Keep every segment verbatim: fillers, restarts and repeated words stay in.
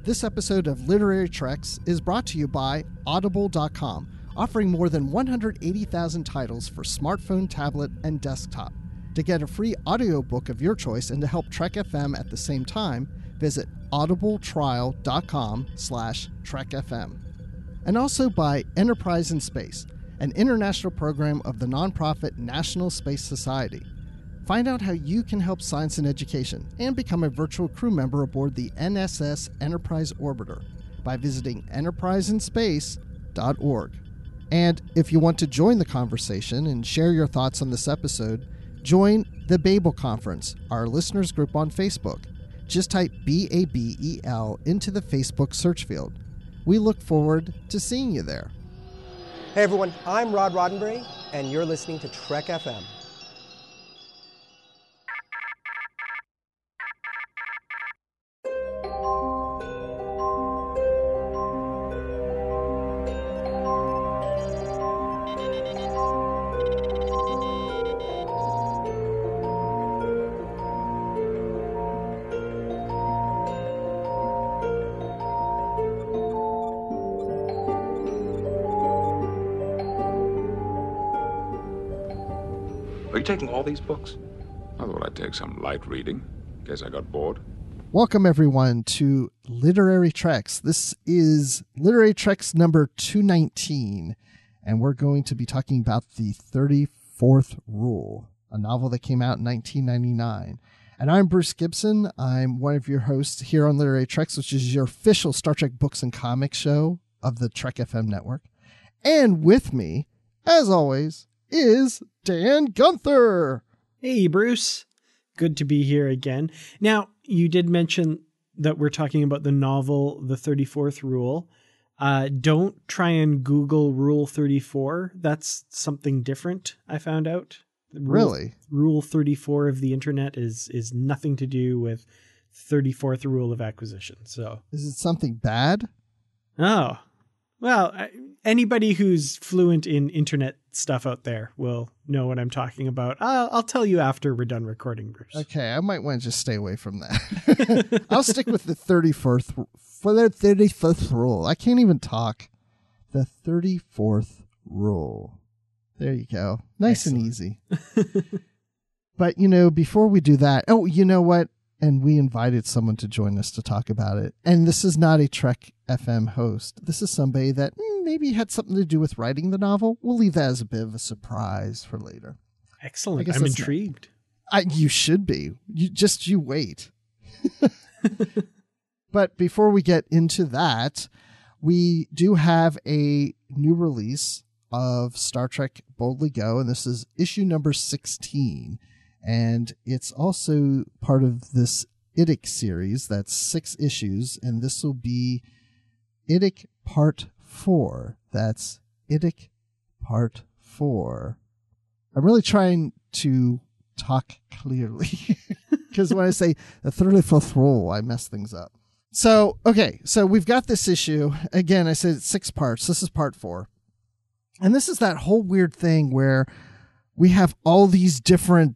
This episode of Literary Treks is brought to you by Audible dot com, offering more than one hundred eighty thousand titles for smartphone, tablet, and desktop. To get a free audiobook of your choice and to help Trek F M at the same time, visit audibletrial.com slash trekfm. And also by Enterprise in Space, an international program of the nonprofit National Space Society. Find out how you can help science and education and become a virtual crew member aboard the N S S Enterprise Orbiter by visiting enterprise in space dot org. And if you want to join the conversation and share your thoughts on this episode, join the Babel Conference, our listeners group on Facebook. Just type B A B E L into the Facebook search field. We look forward to seeing you there. Hey everyone, I'm Rod Roddenberry, and you're listening to Trek F M. Are you taking all these books? I thought I'd take some light reading, in case I got bored. Welcome, everyone, to Literary Treks. This is Literary Treks number two nineteen, and we're going to be talking about the thirty-fourth Rule, a novel that came out in nineteen ninety-nine. And I'm Bruce Gibson. I'm one of your hosts here on Literary Treks, which is your official Star Trek books and comics show of the Trek F M network. And with me, as always, is Dan Gunther. Hey, Bruce. Good to be here again. Now, you did mention that we're talking about the novel, The thirty-fourth Rule. Uh, don't try and Google Rule thirty-four. That's something different, I found out. Rule, Really? Rule thirty-four of the internet is is nothing to do with thirty-fourth Rule of Acquisition. So, Is it something bad? oh, well, I, anybody who's fluent in internet stuff out there will know what I'm talking about. I'll, I'll tell you after we're done recording, Bruce. Okay, I might want to just stay away from that. I'll stick with the thirty-fourth for the thirty-fifth rule. I can't even talk. The thirty-fourth Rule. There you go. Nice Excellent. And easy. But, you know, before we do that, oh, you know what? And we invited someone to join us to talk about it. And this is not a Trek F M host. This is somebody that mm, maybe had something to do with writing the novel. We'll leave that as a bit of a surprise for later. Excellent. I'm intrigued. Not, I, you should be. You just you wait. But before we get into that, we do have a new release of Star Trek Boldly Go, and this is issue number sixteen. And it's also part of this I D I C series. That's six issues, and this will be I D I C Part four. That's I D I C Part four. I'm really trying to talk clearly, because when I say the thirty-fifth Rule, I mess things up. So, okay, so we've got this issue. Again, I said it's six parts. This is Part four. And this is that whole weird thing where we have all these different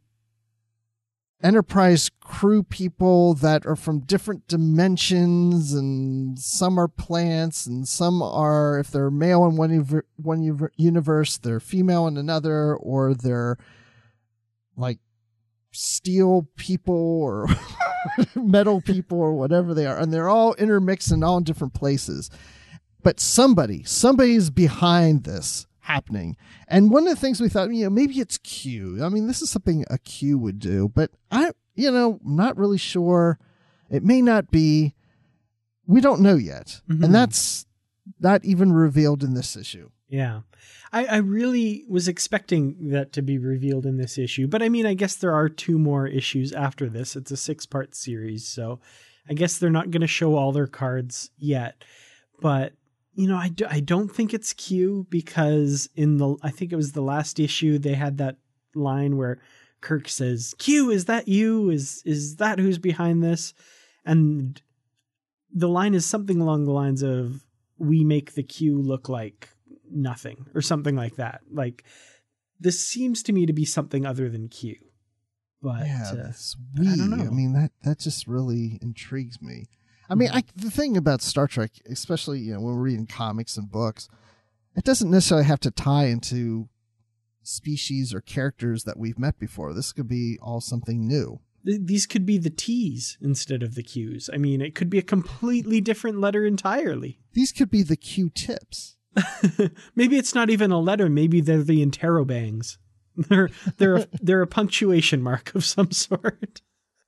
Enterprise crew people that are from different dimensions, and some are plants, and some are, if they're male in one, one universe, they're female in another, or they're like steel people or metal people or whatever they are. And they're all intermixed and all in different places. But somebody, somebody's behind this happening. And one of the things we thought, you know, maybe it's Q. I mean, this is something a Q would do, but I, you know, not really sure. It may not be. We don't know yet. Mm-hmm. And that's not even revealed in this issue. Yeah. I, I really was expecting that to be revealed in this issue, but I mean, I guess there are two more issues after this. It's a six part series. So I guess they're not going to show all their cards yet, but you know, I, do, I don't think it's Q, because in the, I think it was the last issue, they had that line where Kirk says, Q, is that you? Is, is that who's behind this? And the line is something along the lines of, we make the Q look like nothing, or something like that. Like, this seems to me to be something other than Q. But yeah, uh, that's we. I don't know. I mean, that, that just really intrigues me. I mean, I, the thing about Star Trek, especially, you know, when we're reading comics and books, it doesn't necessarily have to tie into species or characters that we've met before. This could be all something new. These could be the T's instead of the Q's. I mean, it could be a completely different letter entirely. These could be the Q-tips. Maybe it's not even a letter. Maybe they're the interrobangs. They're they're a, they're a punctuation mark of some sort.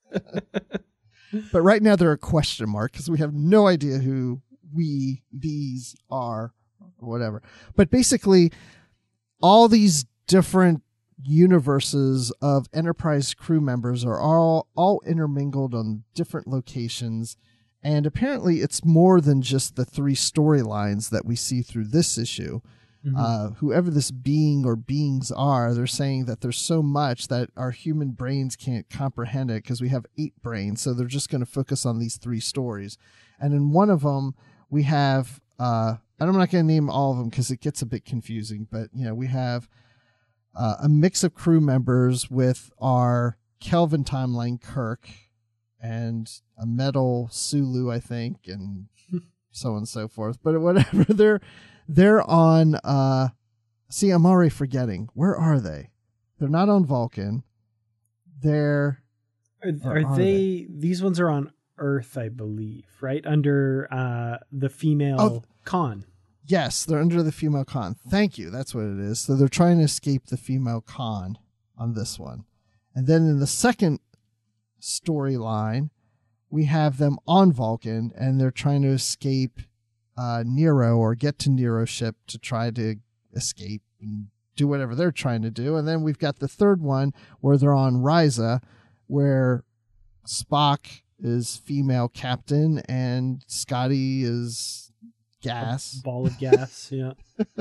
But right now they're a question mark because we have no idea who we, these are, or whatever. But basically, all these different universes of Enterprise crew members are all, all intermingled on different locations. And apparently it's more than just the three storylines that we see through this issue. Mm-hmm. Uh, whoever this being or beings are, they're saying that there's so much that our human brains can't comprehend it because we have eight brains. So they're just going to focus on these three stories. And in one of them, we have, uh, and I'm not going to name all of them because it gets a bit confusing, but, you know, we have uh, a mix of crew members with our Kelvin timeline Kirk and a metal Sulu, I think, and so on and so forth. But whatever, they're they're on. Uh, see, I'm already forgetting. Where are they? They're not on Vulcan. They're are, are, are they, they? These ones are on Earth, I believe, right under uh, the female oh, Khan. Yes, they're under the female Khan. Thank you. That's what it is. So they're trying to escape the female Khan on this one, and then in the second storyline, we have them on Vulcan, and they're trying to escape uh, Nero or get to Nero's ship to try to escape and do whatever they're trying to do. And then we've got the third one where they're on Risa, where Spock is female captain and Scotty is gas. A ball of gas, yeah.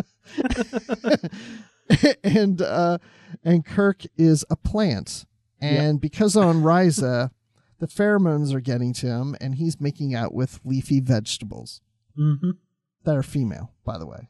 and uh, and Kirk is a plant. And yep. because on Risa, the pheromones are getting to him, and he's making out with leafy vegetables mm-hmm. that are female, by the way.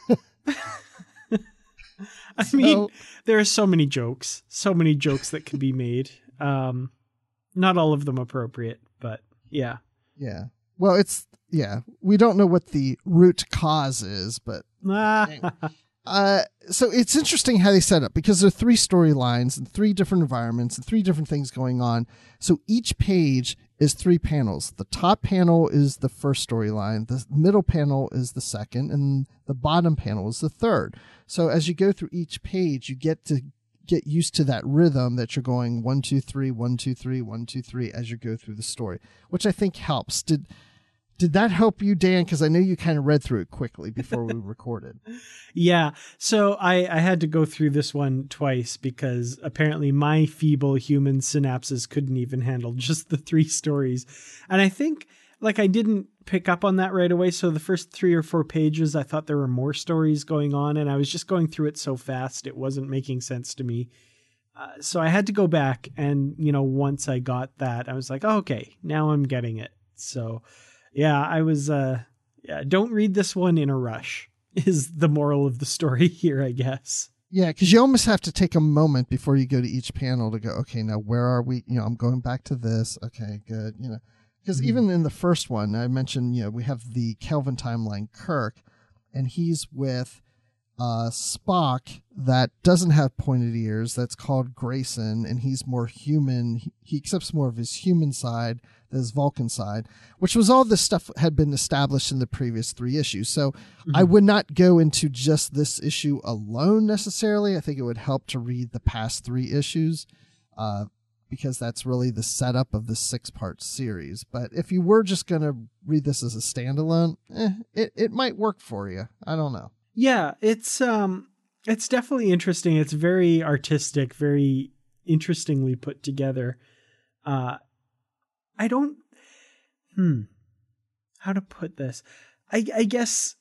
I so, mean, there are so many jokes, so many jokes that can be made. Um, not all of them appropriate, but yeah. Yeah. Well, it's, yeah, we don't know what the root cause is, but anyway. Uh, so it's interesting how they set up, because there are three storylines and three different environments and three different things going on. So each page is three panels. The top panel is the first storyline, the middle panel is the second, and the bottom panel is the third. So as you go through each page, you get to get used to that rhythm that you're going one, two, three, one, two, three, one, two, three as you go through the story, which I think helps. Did Did that help you, Dan? Because I know you kind of read through it quickly before we recorded. Yeah. So I, I had to go through this one twice because apparently my feeble human synapses couldn't even handle just the three stories. And I think like I didn't pick up on that right away. So the first three or four pages, I thought there were more stories going on, and I was just going through it so fast. It wasn't making sense to me. Uh, so I had to go back, and, you know, once I got that, I was like, oh, okay, now I'm getting it. So yeah, I was, uh, yeah, don't read this one in a rush is the moral of the story here, I guess. Yeah, because you almost have to take a moment before you go to each panel to go, okay, now where are we? You know, I'm going back to this. Okay, good. You know, because mm-hmm. even in the first one, I mentioned, you know, we have the Kelvin timeline Kirk, and he's with uh, Spock that doesn't have pointed ears. That's called Grayson, and he's more human. He, he accepts more of his human side than his Vulcan side, which was all this stuff had been established in the previous three issues. So mm-hmm. I would not go into just this issue alone necessarily. I think it would help to read the past three issues uh, because that's really the setup of the six-part series. But if you were just going to read this as a standalone, eh, it, it might work for you. I don't know. Yeah, it's um, it's definitely interesting. It's very artistic, very interestingly put together. Uh, I don't, hmm, how to put this? I, I guess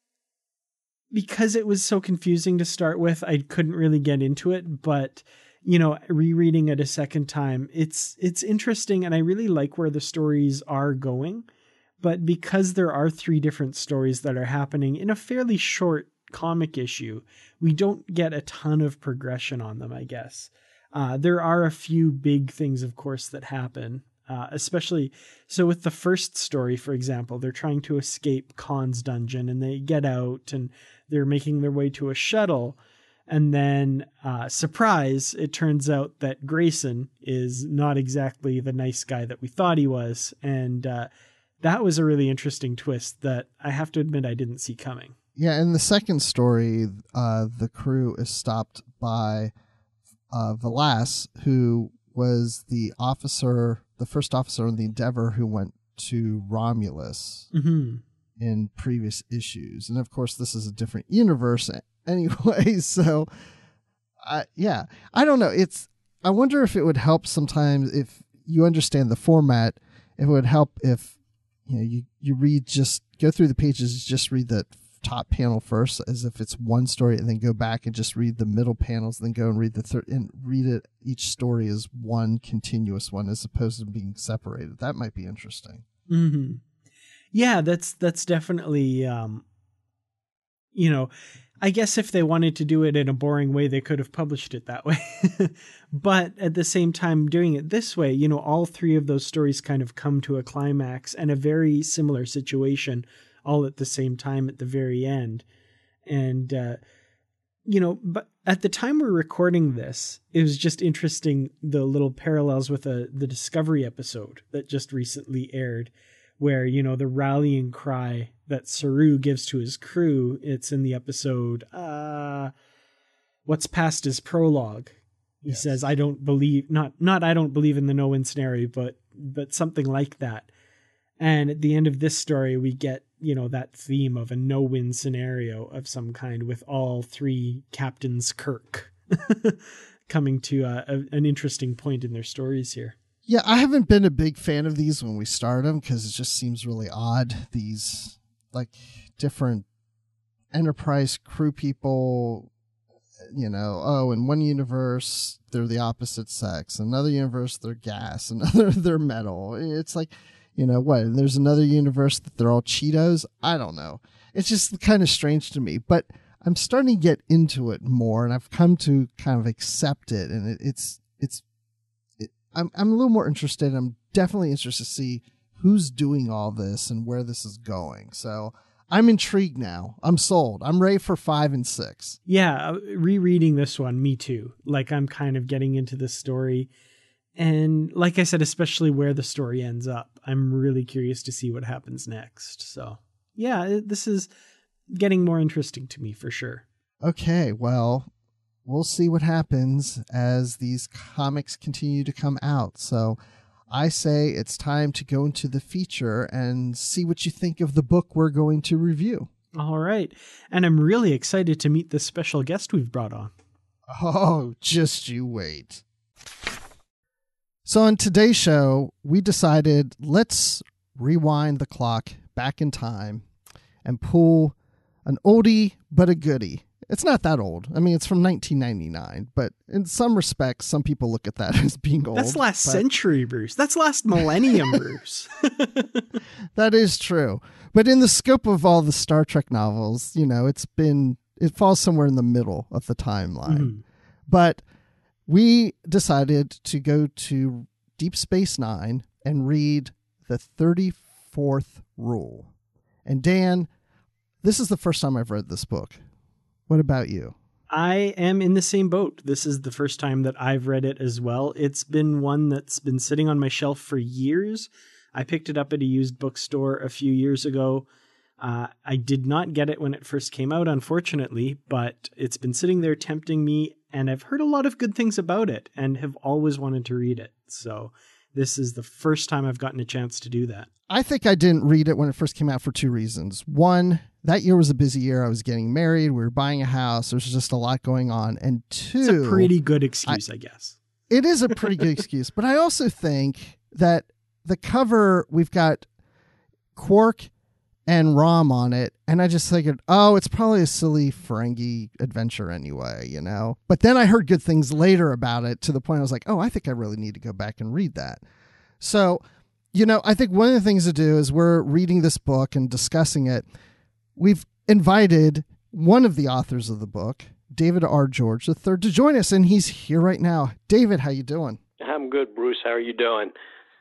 because it was so confusing to start with, I couldn't really get into it. But, you know, rereading it a second time, it's it's interesting, and I really like where the stories are going. But because there are three different stories that are happening in a fairly short comic issue, we don't get a ton of progression on them, I guess. Uh, there are a few big things, of course, that happen. uh, especially so with the first story, for example, they're trying to escape Khan's dungeon and they get out and they're making their way to a shuttle. And then, uh, surprise, it turns out that Grayson is not exactly the nice guy that we thought he was. And uh, that was a really interesting twist that I have to admit I didn't see coming. Yeah, in the second story, uh, the crew is stopped by uh, Velas, who was the officer, the first officer on the Endeavor who went to Romulus Mm-hmm. in previous issues. And of course, this is a different universe anyway. So, uh, yeah, I don't know. It's, I wonder if it would help sometimes if you understand the format, it would help if, you know, you, you read, just go through the pages, just read the top panel first as if it's one story, and then go back and just read the middle panels, then go and read the third and read it each story as one continuous one as opposed to being separated. That might be interesting. Mm-hmm. Yeah, that's that's definitely um you know, I guess if they wanted to do it in a boring way, they could have published it that way. But at the same time, doing it this way, you know, all three of those stories kind of come to a climax and a very similar situation all at the same time at the very end. And, uh, you know, but at the time we're recording this, it was just interesting, the little parallels with a, the Discovery episode that just recently aired, where, you know, the rallying cry that Saru gives to his crew, it's in the episode, uh, What's Past is Prologue. He yes. says, I don't believe, not, not I don't believe in the no-win scenario, but, but something like that. And at the end of this story, we get, you know, that theme of a no-win scenario of some kind with all three Captains Kirk coming to a, a, an interesting point in their stories here. Yeah, I haven't been a big fan of these when we start them because it just seems really odd. These, like, different Enterprise crew people, you know, oh, in one universe, they're the opposite sex. Another universe, they're gas. Another, they're metal. It's like, you know, what? There's another universe that they're all Cheetos? I don't know. It's just kind of strange to me. But I'm starting to get into it more, and I've come to kind of accept it. And it, it's, it's, it, I'm, I'm a little more interested. I'm definitely interested to see who's doing all this and where this is going. So I'm intrigued now. I'm sold. I'm ready for five and six. Yeah, rereading this one, me too. Like, I'm kind of getting into this story. And like I said, especially where the story ends up, I'm really curious to see what happens next. So, yeah, this is getting more interesting to me for sure. Okay, well, we'll see what happens as these comics continue to come out. So I say it's time to go into the feature and see what you think of the book we're going to review. All right. And I'm really excited to meet this special guest we've brought on. Oh, just you wait. So on today's show, we decided let's rewind the clock back in time and pull an oldie but a goodie. It's not that old. I mean, it's from nineteen ninety-nine, but in some respects, some people look at that as being old. That's last but... century, Bruce. That's last millennium, Bruce. That is true. But in the scope of all the Star Trek novels, you know, it's been, it falls somewhere in the middle of the timeline. Mm-hmm. But we decided to go to Deep Space Nine and read the thirty-fourth Rule. And Dan, this is the first time I've read this book. What about you? I am in the same boat. This is the first time that I've read it as well. It's been one that's been sitting on my shelf for years. I picked it up at a used bookstore a few years ago. Uh, I did not get it when it first came out, unfortunately, but it's been sitting there tempting me, and I've heard a lot of good things about it and have always wanted to read it. So this is the first time I've gotten a chance to do that. I think I didn't read it when it first came out for two reasons. One, that year was a busy year. I was getting married. We were buying a house. There's just a lot going on. And two... It's a pretty good excuse, I, I guess. It is a pretty good excuse. But I also think that the cover, we've got Quark and Rom on it. And I just figured, oh, it's probably a silly Ferengi adventure anyway, you know? But then I heard good things later about it to the point I was like, oh, I think I really need to go back and read that. So, you know, I think one of the things to do is we're reading this book and discussing it. We've invited one of the authors of the book, David R. George the third, to join us, and he's here right now. David, how you doing? I'm good, Bruce. How are you doing?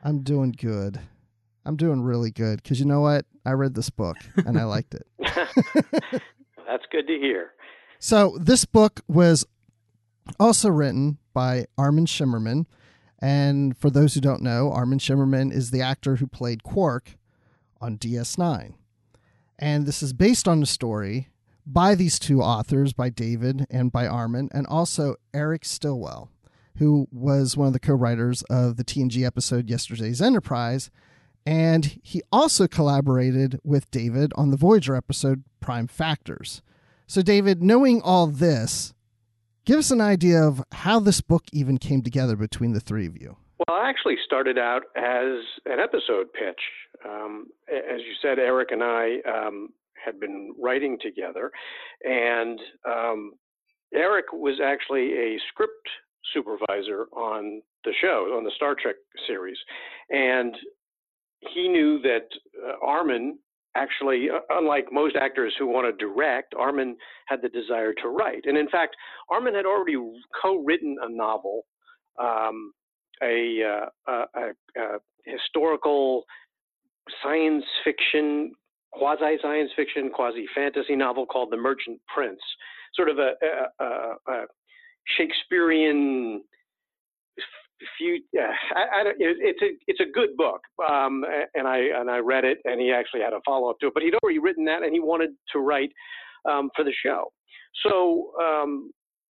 I'm doing good. I'm doing really good because you know what? I read this book and I liked it. That's good to hear. So this book was also written by Armin Shimmerman. And for those who don't know, Armin Shimmerman is the actor who played Quark on D S nine. And this is based on the story by these two authors, by David and by Armin, and also Eric Stillwell, who was one of the co-writers of the T N G episode Yesterday's Enterprise. And he also collaborated with David on the Voyager episode Prime Factors. So David, knowing all this, give us an idea of how this book even came together between the three of you. Well, I actually started out as an episode pitch. Um, as you said, Eric and I um, had been writing together, and um, Eric was actually a script supervisor on the show, on the Star Trek series, and he knew that uh, Armin actually, uh, unlike most actors who want to direct, Armin had the desire to write. And in fact, Armin had already co-written a novel, um, a, uh, a, a, a historical science fiction, quasi-science fiction, quasi-fantasy novel called The Merchant Prince, sort of a, a, a, a Shakespearean few. Yeah, I, I, it's a it's a good book, um, and I and I read it, and he actually had a follow up to it. But he'd already written that, and he wanted to write um, for the show. So um,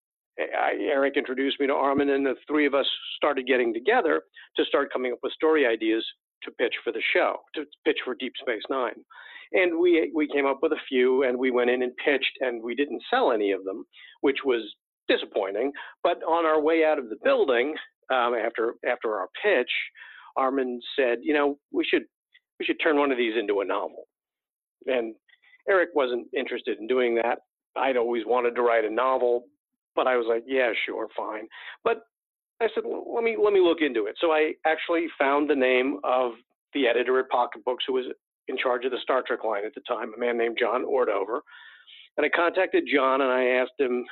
I, Eric introduced me to Armin, and the three of us started getting together to start coming up with story ideas to pitch for the show, to pitch for Deep Space Nine. And we we came up with a few, and we went in and pitched, and we didn't sell any of them, which was disappointing. But on our way out of the building, um, after after our pitch, Armin said, "You know, we should we should turn one of these into a novel." And Eric wasn't interested in doing that. I'd always wanted to write a novel, but I was like, "Yeah, sure, fine." But I said, well, "Let me let me look into it." So I actually found the name of the editor at Pocket Books, who was in charge of the Star Trek line at the time, a man named John Ordover. And I contacted John, and I asked him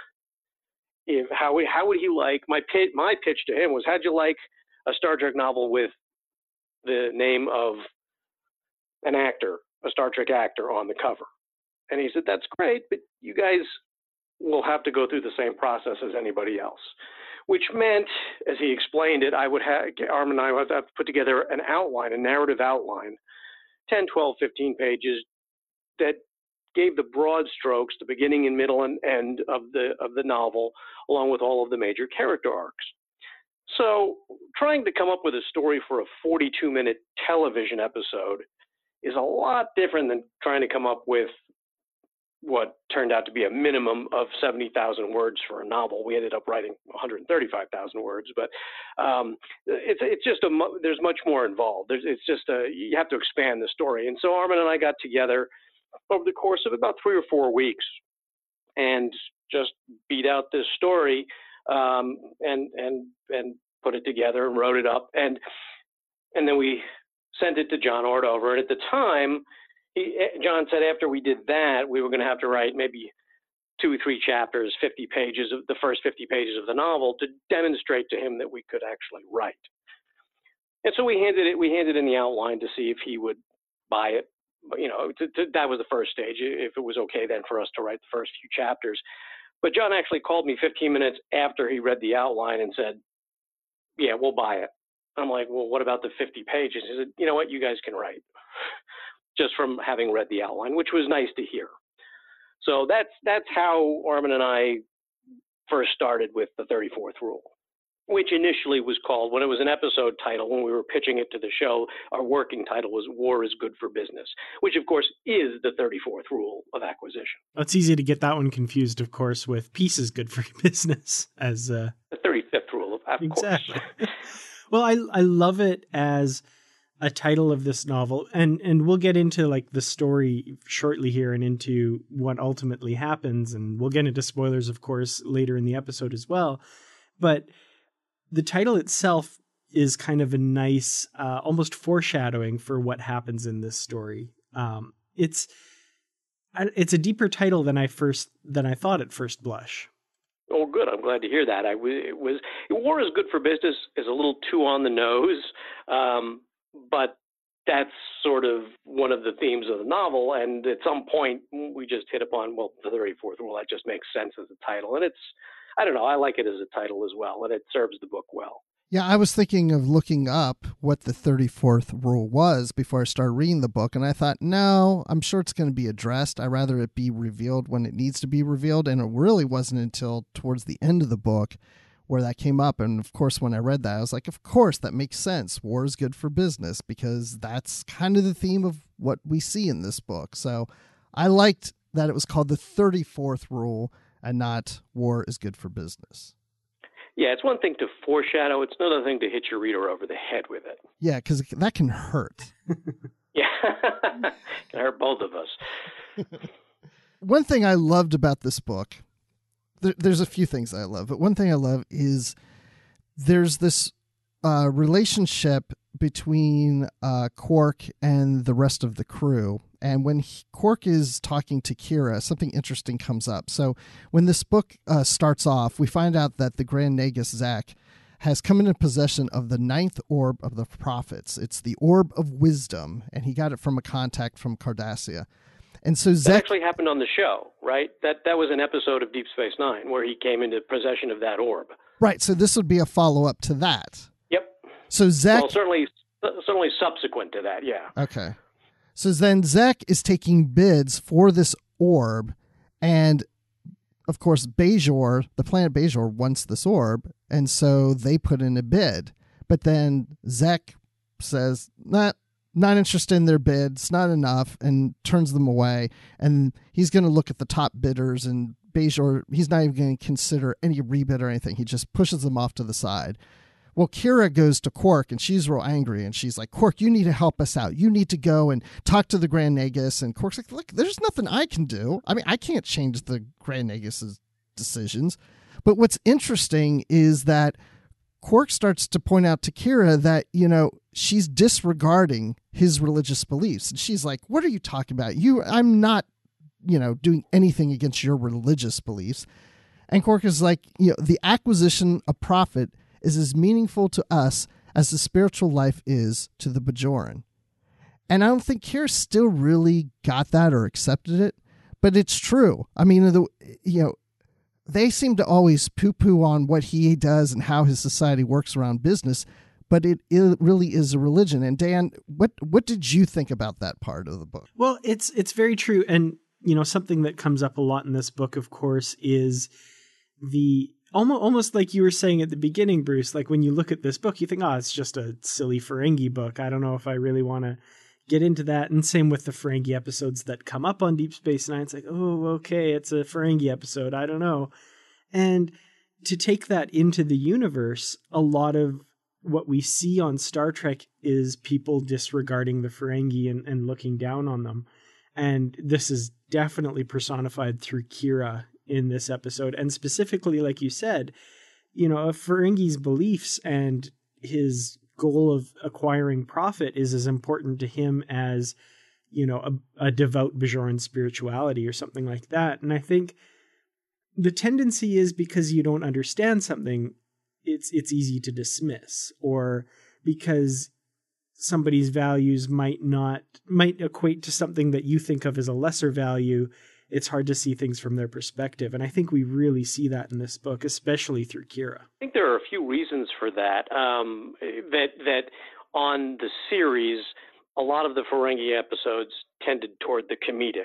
if how how would he like my pitch. My pitch to him was, how'd you like a Star Trek novel with the name of an actor, a Star Trek actor, on the cover? And he said, that's great, but you guys will have to go through the same process as anybody else. Which meant, as he explained it, I would have, Armin and I would have to put together an outline, a narrative outline, ten, twelve, fifteen pages, that gave the broad strokes, the beginning and middle and end of the of the novel, along with all of the major character arcs. So trying to come up with a story for a forty-two minute television episode is a lot different than trying to come up with what turned out to be a minimum of seventy thousand words for a novel. We ended up writing one hundred thirty-five thousand words, but um, it's it's just a there's much more involved. There's, it's just a, you have to expand the story. And so Armin and I got together over the course of about three or four weeks and just beat out this story um, and and and put it together and wrote it up, and and then we sent it to John Ordover. And at the time, He, John said after we did that, we were going to have to write maybe two or three chapters, fifty pages of the first fifty pages of the novel to demonstrate to him that we could actually write. And so we handed it, we handed in the outline to see if he would buy it. You know, to, to, that was the first stage, if it was okay then for us to write the first few chapters. But John actually called me fifteen minutes after he read the outline and said, yeah, we'll buy it. I'm like, well, what about the fifty pages? He said, you know what, you guys can write. Just from having read the outline, which was nice to hear. So that's that's how Armin and I first started with the thirty-fourth Rule, which initially was called, when it was an episode title, when we were pitching it to the show, our working title was War is Good for Business, which of course is the thirty-fourth Rule of acquisition. It's easy to get that one confused, of course, with Peace is Good for Business as uh... the thirty-fifth Rule, of, of exactly. course. Well, I I love it as a title of this novel, and and we'll get into like the story shortly here and into what ultimately happens, and we'll get into spoilers, of course, later in the episode as well. But the title itself is kind of a nice, uh, almost foreshadowing for what happens in this story. Um, it's it's a deeper title than I first than I thought at first blush. Oh, good. I'm glad to hear that. I it was War is Good for Business is a little too on the nose. Um, but that's sort of one of the themes of the novel. And at some point, we just hit upon, well, the thirty-fourth rule. That just makes sense as a title. And it's, I don't know, I like it as a title as well, and it serves the book well. Yeah, I was thinking of looking up what the thirty-fourth rule was before I started reading the book, and I thought, no, I'm sure it's going to be addressed. I'd rather it be revealed when it needs to be revealed, and it really wasn't until towards the end of the book where that came up. And of course, when I read that, I was like, of course, that makes sense. War is good for business, because that's kind of the theme of what we see in this book. So I liked that it was called the thirty-fourth rule and not war is good for business. Yeah, it's one thing to foreshadow. It's another thing to hit your reader over the head with it. Yeah, because that can hurt. Yeah, it can hurt both of us. One thing I loved about this book, there, there's a few things I love, but one thing I love is there's this uh, relationship between uh, Quark and the rest of the crew. And when he, Quark is talking to Kira, something interesting comes up. So when this book uh, starts off, we find out that the Grand Nagus Zek has come into possession of the ninth orb of the prophets. It's the orb of wisdom, and he got it from a contact from Cardassia. And so Zek that actually happened on the show, right? That that was an episode of Deep Space Nine where he came into possession of that orb. Right. So this would be a follow-up to that. Yep. So Zek. Well, certainly, certainly subsequent to that. Yeah. Okay. So then Zek is taking bids for this orb, and of course Bajor, the planet Bajor, wants this orb, and so they put in a bid. But then Zek says, not not interested in their bid, it's not enough, and turns them away. And he's going to look at the top bidders, and Bajor, he's not even going to consider any rebid or anything. He just pushes them off to the side. Well, Kira goes to Quark, and she's real angry, and she's like, Quark, you need to help us out. You need to go and talk to the Grand Nagus. And Quark's like, look, there's nothing I can do. I mean, I can't change the Grand Nagus's decisions. But what's interesting is that Quark starts to point out to Kira that, you know, she's disregarding his religious beliefs. And she's like, what are you talking about? You, I'm not, you know, doing anything against your religious beliefs. And Quark is like, you know, the acquisition of profit is as meaningful to us as the spiritual life is to the Bajoran. And I don't think Kira still really got that or accepted it, but it's true. I mean, the, you know, they seem to always poo-poo on what he does and how his society works around business, but it, it really is a religion. And Dan, what what did you think about that part of the book? Well, it's it's very true. And, you know, something that comes up a lot in this book, of course, is the Almost, almost like you were saying at the beginning, Bruce, like when you look at this book, you think, oh, it's just a silly Ferengi book. I don't know if I really want to get into that. And same with the Ferengi episodes that come up on Deep Space Nine. It's like, oh, okay, it's a Ferengi episode. I don't know. And to take that into the universe, a lot of what we see on Star Trek is people disregarding the Ferengi and, and looking down on them. And this is definitely personified through Kira in this episode. And specifically, like you said, you know, Ferengi's beliefs and his goal of acquiring profit is as important to him as, you know, a, a devout Bajoran spirituality or something like that. And I think the tendency is because you don't understand something, it's it's easy to dismiss, or because somebody's values might not might equate to something that you think of as a lesser value. It's hard to see things from their perspective. And I think we really see that in this book, especially through Kira. I think there are a few reasons for that. Um, that that on the series, a lot of the Ferengi episodes tended toward the comedic,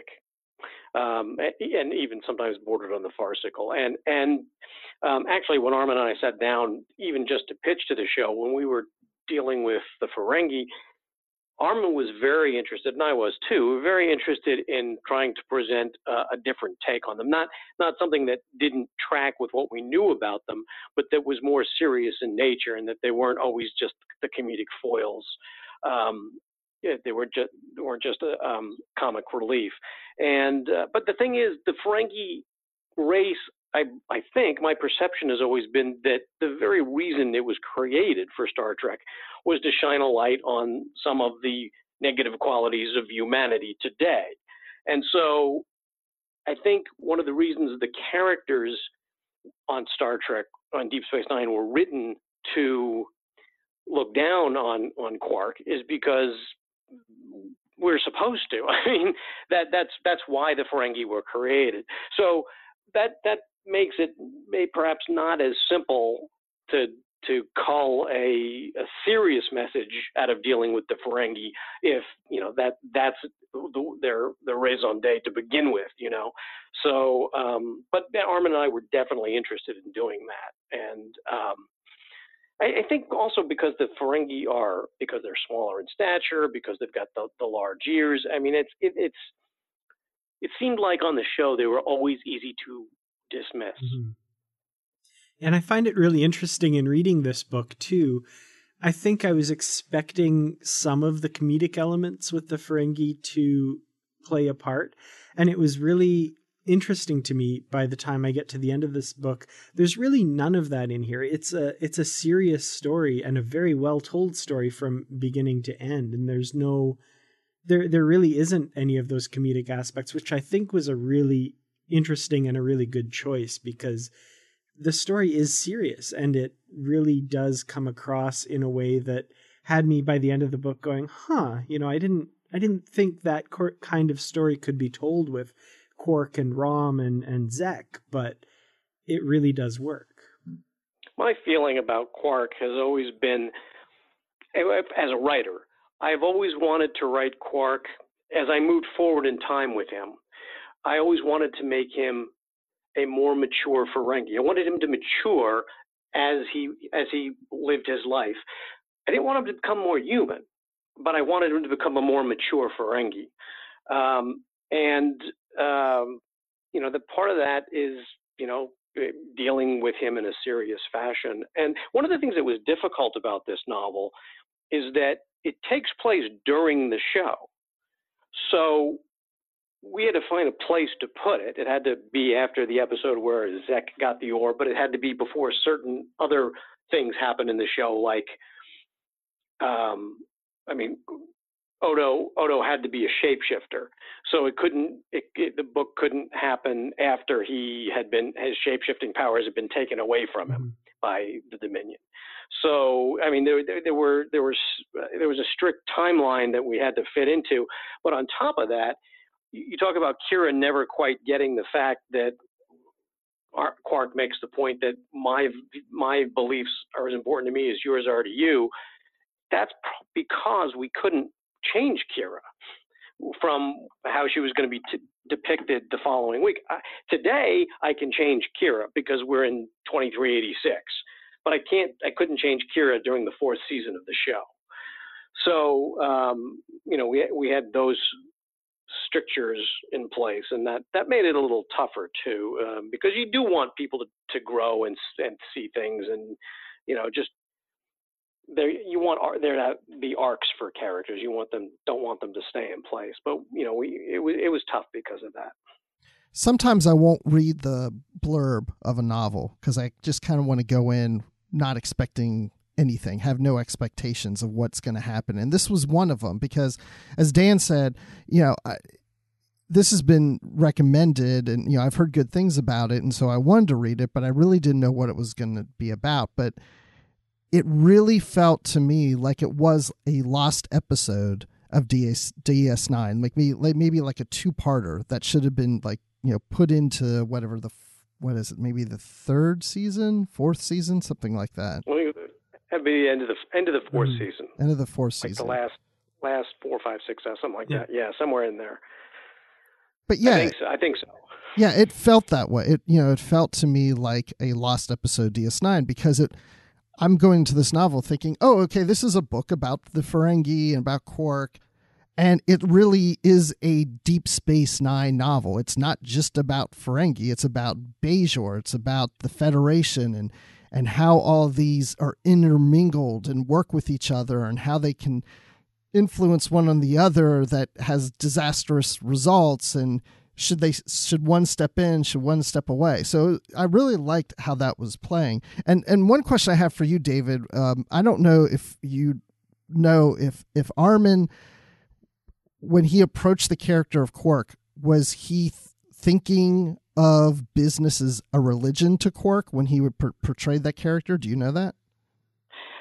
um, and even sometimes bordered on the farcical. And and um, actually, when Armin and I sat down, even just to pitch to the show, when we were dealing with the Ferengi, Armin was very interested, and I was too, very interested in trying to present uh, a different take on them. Not not something that didn't track with what we knew about them, but that was more serious in nature, and that they weren't always just the comedic foils. Um, yeah, they were just they weren't just a um, comic relief. And uh, but the thing is, the Ferengi race, I, I think my perception has always been that the very reason it was created for Star Trek was to shine a light on some of the negative qualities of humanity today. And so I think one of the reasons the characters on Star Trek, on Deep Space Nine, were written to look down on, on Quark is because we're supposed to. I mean, that that's that's why the Ferengi were created. So that that makes it may perhaps not as simple to to cull a, a serious message out of dealing with the Ferengi if, you know, that that's the, their their raison d'etre to begin with, you know. So, um, but Armin and I were definitely interested in doing that. And um, I, I think also because the Ferengi are, because they're smaller in stature, because they've got the, the large ears, I mean, it's it, it's it seemed like on the show they were always easy to dismiss. Mm-hmm. And I find it really interesting in reading this book, too. I think I was expecting some of the comedic elements with the Ferengi to play a part. And it was really interesting to me by the time I get to the end of this book. There's really none of that in here. It's a it's a serious story and a very well told story from beginning to end. And there's no, there there really isn't any of those comedic aspects, which I think was a really interesting and a really good choice, because the story is serious and it really does come across in a way that had me by the end of the book going, huh, you know, I didn't, I didn't think that cor- kind of story could be told with Quark and Rom and, and Zek, but it really does work. My feeling about Quark has always been, as a writer, I've always wanted to write Quark as I moved forward in time with him. I always wanted to make him a more mature Ferengi. I wanted him to mature as he as he lived his life. I didn't want him to become more human, but I wanted him to become a more mature Ferengi. Um, and um, you know, the part of that is, you know, dealing with him in a serious fashion. And one of the things that was difficult about this novel is that it takes place during the show. So we had to find a place to put it. It had to be after the episode where Zek got the orb, but it had to be before certain other things happened in the show, like, um, I mean, Odo Odo had to be a shapeshifter, so it couldn't. It, it, the book couldn't happen after he had been his shapeshifting powers had been taken away from him mm-hmm. by the Dominion. So, I mean, there, there, there were there was there was a strict timeline that we had to fit into, but on top of that, you talk about Kira never quite getting the fact that Quark makes the point that my my beliefs are as important to me as yours are to you. That's because we couldn't change Kira from how she was going to be t- depicted the following week. I, today, I can change Kira because we're in twenty-three eighty-six, but I can't. I couldn't change Kira during the fourth season of the show. So, um, you know, we we had those strictures in place, and that, that made it a little tougher too, um, because you do want people to, to grow and and see things, and you know, just there you want there to be arcs for characters. You want them don't want them to stay in place, but you know, we it was it was tough because of that. Sometimes I won't read the blurb of a novel because I just kind of want to go in not expecting anything, have no expectations of what's going to happen. And this was one of them because, as Dan said, you know, I, this has been recommended and, you know, I've heard good things about it. And so I wanted to read it, but I really didn't know what it was going to be about. But it really felt to me like it was a lost episode of D S nine, like maybe, like maybe like a two-parter that should have been like, you know, put into whatever the, what is it, maybe the third season, fourth season, something like that. Well, that'd be the end of the end of the fourth mm. season. End of the fourth like season. The last last four, five, six, something like yeah. that. Yeah, somewhere in there. But yeah, I think so. I think so. Yeah, it felt that way. It you know, it felt to me like a lost episode D S nine because it. I'm going to this novel thinking, oh, okay, this is a book about the Ferengi and about Quark. And it really is a Deep Space Nine novel. It's not just about Ferengi. It's about Bajor. It's about the Federation and and how all these are intermingled and work with each other and how they can influence one on the other that has disastrous results. And should they should one step in, should one step away? So I really liked how that was playing. And and one question I have for you, David, um, I don't know if you know if if Armin, when he approached the character of Quark, was he th- thinking of business as a religion to Quark when he would per- portray that character? Do you know that?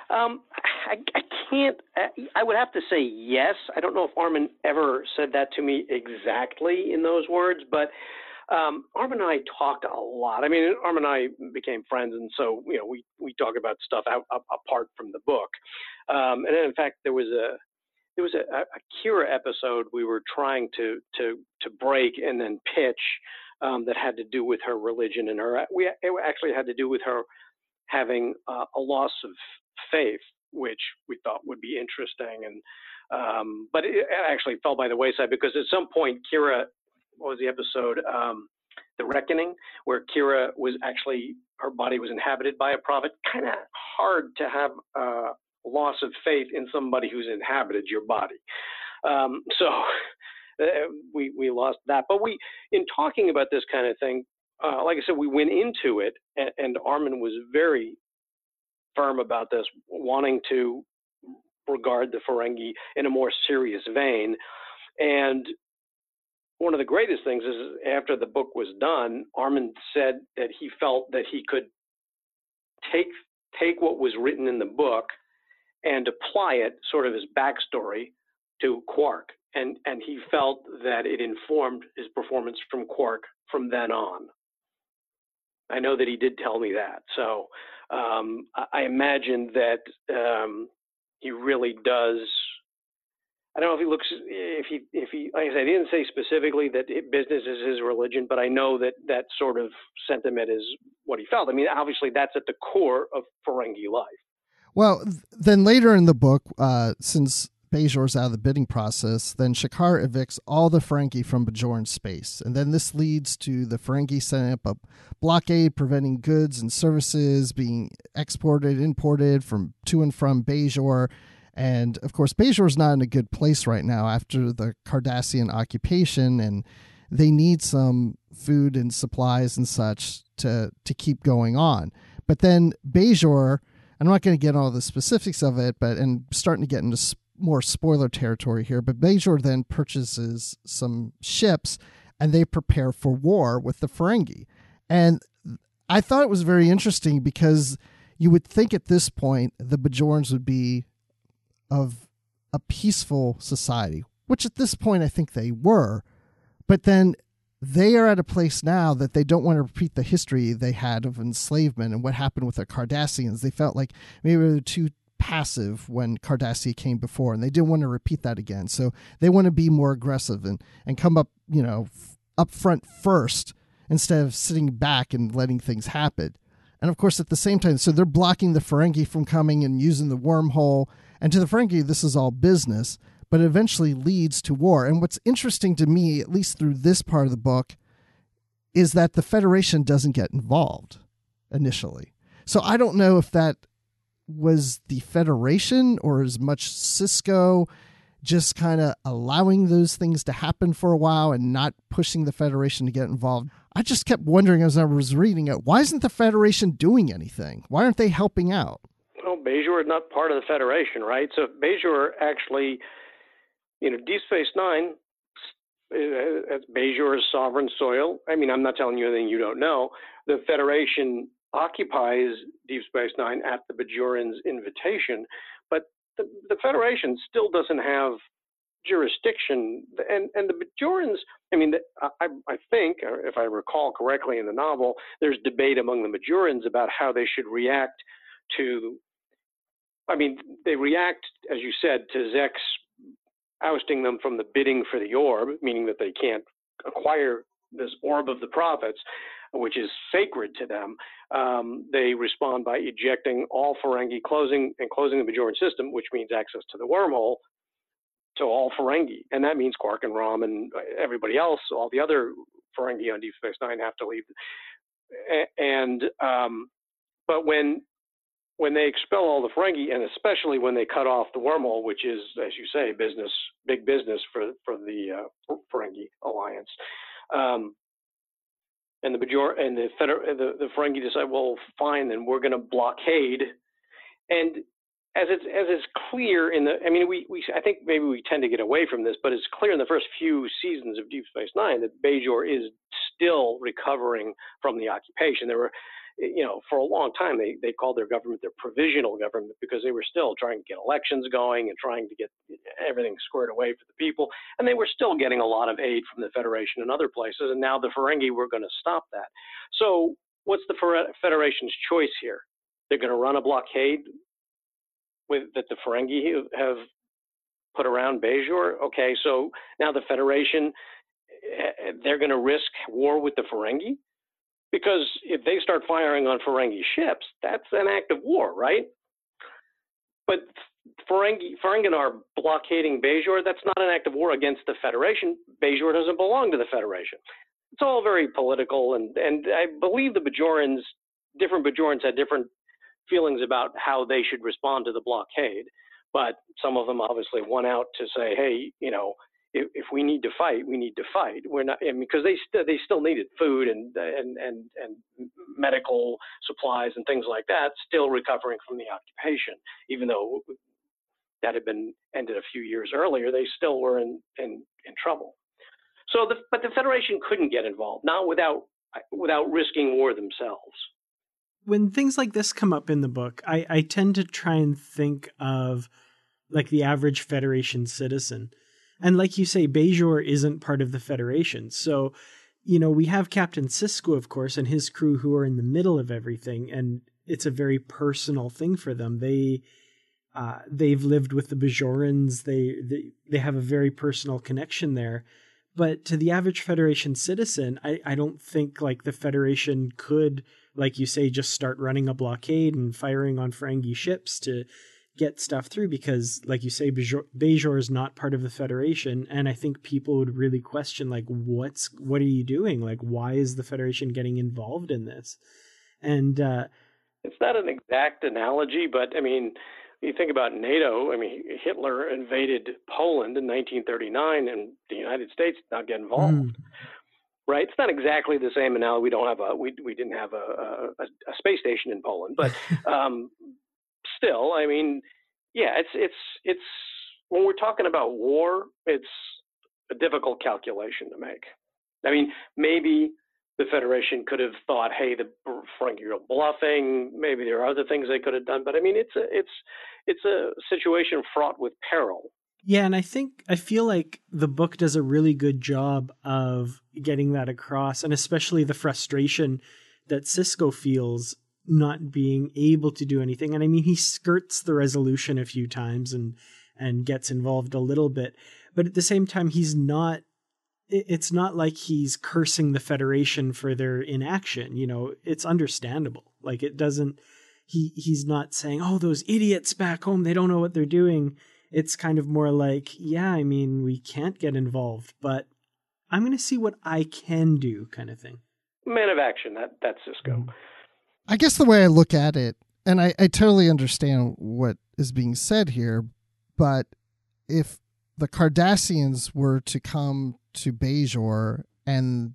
Um, I, I can't. I would have to say yes. I don't know if Armin ever said that to me exactly in those words, but um, Armin and I talked a lot. I mean, Armin and I became friends, and so you know, we we talk about stuff out, up, apart from the book. Um, and then, in fact, there was a there was a, a Kira episode we were trying to to to break and then pitch um, that had to do with her religion and her. We it actually had to do with her having uh, a loss of faith, which we thought would be interesting. And um, but it actually fell by the wayside because at some point, Kira, what was the episode? Um, the Reckoning, where Kira was actually, her body was inhabited by a prophet. Kind of hard to have a loss of faith in somebody who's inhabited your body. Um, so uh, we we lost that. But we, in talking about this kind of thing, uh, like I said, we went into it, and, and Armin was very firm about this, wanting to regard the Ferengi in a more serious vein. And one of the greatest things is after the book was done, Armin said that he felt that he could take take what was written in the book and apply it sort of as backstory to Quark. And, and he felt that it informed his performance from Quark from then on. I know that he did tell me that. So um, I imagine that um, he really does. I don't know if he looks, if he, if he, like I said, he didn't say specifically that it, business is his religion, but I know that that sort of sentiment is what he felt. I mean, obviously that's at the core of Ferengi life. Well, then later in the book, uh, since Bajor's out of the bidding process, then Shakaar evicts all the Ferengi from Bajoran space. And then this leads to the Ferengi setting up a blockade preventing goods and services being exported, imported from to and from Bajor. And of course, Bajor's not in a good place right now after the Cardassian occupation, and they need some food and supplies and such to, to keep going on. But then Bajor, I'm not going to get all the specifics of it, but and starting to get into more spoiler territory here, but Bajor then purchases some ships and they prepare for war with the Ferengi. And I thought it was very interesting because you would think at this point the Bajorans would be of a peaceful society, which at this point I think they were, but then they are at a place now that they don't want to repeat the history they had of enslavement and what happened with the Cardassians. They felt like maybe they were too passive when Cardassia came before, and they didn't want to repeat that again. So they want to be more aggressive and, and come up, you know, f- up front first instead of sitting back and letting things happen. And of course, at the same time, so they're blocking the Ferengi from coming and using the wormhole. And to the Ferengi, this is all business, but it eventually leads to war. And what's interesting to me, at least through this part of the book, is that the Federation doesn't get involved initially. So I don't know if that was the Federation or as much Sisko just kind of allowing those things to happen for a while and not pushing the Federation to get involved. I just kept wondering as I was reading it, why isn't the Federation doing anything? Why aren't they helping out? Well, Bajor is not part of the Federation, right? So Bajor actually, you know, Deep Space Nine, it's Bajor's sovereign soil. I mean, I'm not telling you anything you don't know. The Federation occupies Deep Space Nine at the Bajorans' invitation, but the, the Federation still doesn't have jurisdiction. And and the Bajorans, I mean, I, I think, if I recall correctly in the novel, there's debate among the Bajorans about how they should react to, I mean, they react, as you said, to Zek's ousting them from the bidding for the orb, meaning that they can't acquire this orb of the prophets, which is sacred to them. Um, they respond by ejecting all Ferengi, closing and closing the Bajoran system, which means access to the wormhole, to all Ferengi. And that means Quark and Rom and everybody else, all the other Ferengi on Deep Space Nine have to leave. And um, but when when they expel all the Ferengi, and especially when they cut off the wormhole, which is, as you say, business, big business for for the uh, Ferengi alliance, um, and the Bajor and the, Feder- the the Ferengi decide, well, fine, then we're going to blockade. And as it's as it's clear in the, I mean, we we I think maybe we tend to get away from this, but it's clear in the first few seasons of Deep Space Nine that Bajor is still recovering from the occupation. There were, you know, for a long time, they, they called their government their provisional government because they were still trying to get elections going and trying to get everything squared away for the people. And they were still getting a lot of aid from the Federation and other places. And now the Ferengi were going to stop that. So what's the Federation's choice here? They're going to run a blockade with that the Ferengi have put around Bajor. Okay, so now the Federation, they're going to risk war with the Ferengi? Because if they start firing on Ferengi ships, that's an act of war, right? But Ferengi, Ferengi are blockading Bajor. That's not an act of war against the Federation. Bajor doesn't belong to the Federation. It's all very political, and, and I believe the Bajorans, different Bajorans had different feelings about how they should respond to the blockade. But some of them obviously won out to say, hey, you know, if, if we need to fight, we need to fight. We're not, I mean, because they still they still needed food and and and and medical supplies and things like that, still recovering from the occupation, even though that had been ended a few years earlier. They still were in in, in trouble. So, the, but the Federation couldn't get involved, not without without risking war themselves. When things like this come up in the book, I, I tend to try and think of like the average Federation citizen. And like you say, Bajor isn't part of the Federation. So, you know, we have Captain Sisko, of course, and his crew who are in the middle of everything. And it's a very personal thing for them. They, uh, they've lived with the Bajorans. They, they, they have a very personal connection there. But to the average Federation citizen, I, I don't think like the Federation could, like you say, just start running a blockade and firing on Ferengi ships to get stuff through, because like you say, Bajor, Bajor is not part of the Federation. And I think people would really question, like, what's, what are you doing? Like, why is the Federation getting involved in this? And, uh, it's not an exact analogy, but I mean, you think about NATO, I mean, Hitler invaded Poland in nineteen thirty-nine and the United States did not get involved. Mm. Right? It's not exactly the same analogy. We don't have a, we, we didn't have a, a, a space station in Poland, but, um, still, I mean, yeah, it's it's it's when we're talking about war, it's a difficult calculation to make. I mean, maybe the Federation could have thought, hey, the Ferengi are bluffing. Maybe there are other things they could have done, but I mean, it's a it's it's a situation fraught with peril. Yeah, and I think I feel like the book does a really good job of getting that across, and especially the frustration that Sisko feels not being able to do anything. And I mean, he skirts the resolution a few times and and gets involved a little bit, but at the same time, he's not, it's not like he's cursing the Federation for their inaction. You know, it's understandable. Like, it doesn't, he he's not saying, oh, those idiots back home, they don't know what they're doing. It's kind of more like, yeah, I mean, we can't get involved, but I'm going to see what I can do, kind of thing. Man of action, that that's Sisko. Mm-hmm. I guess the way I look at it, and I, I totally understand what is being said here, but if the Cardassians were to come to Bajor and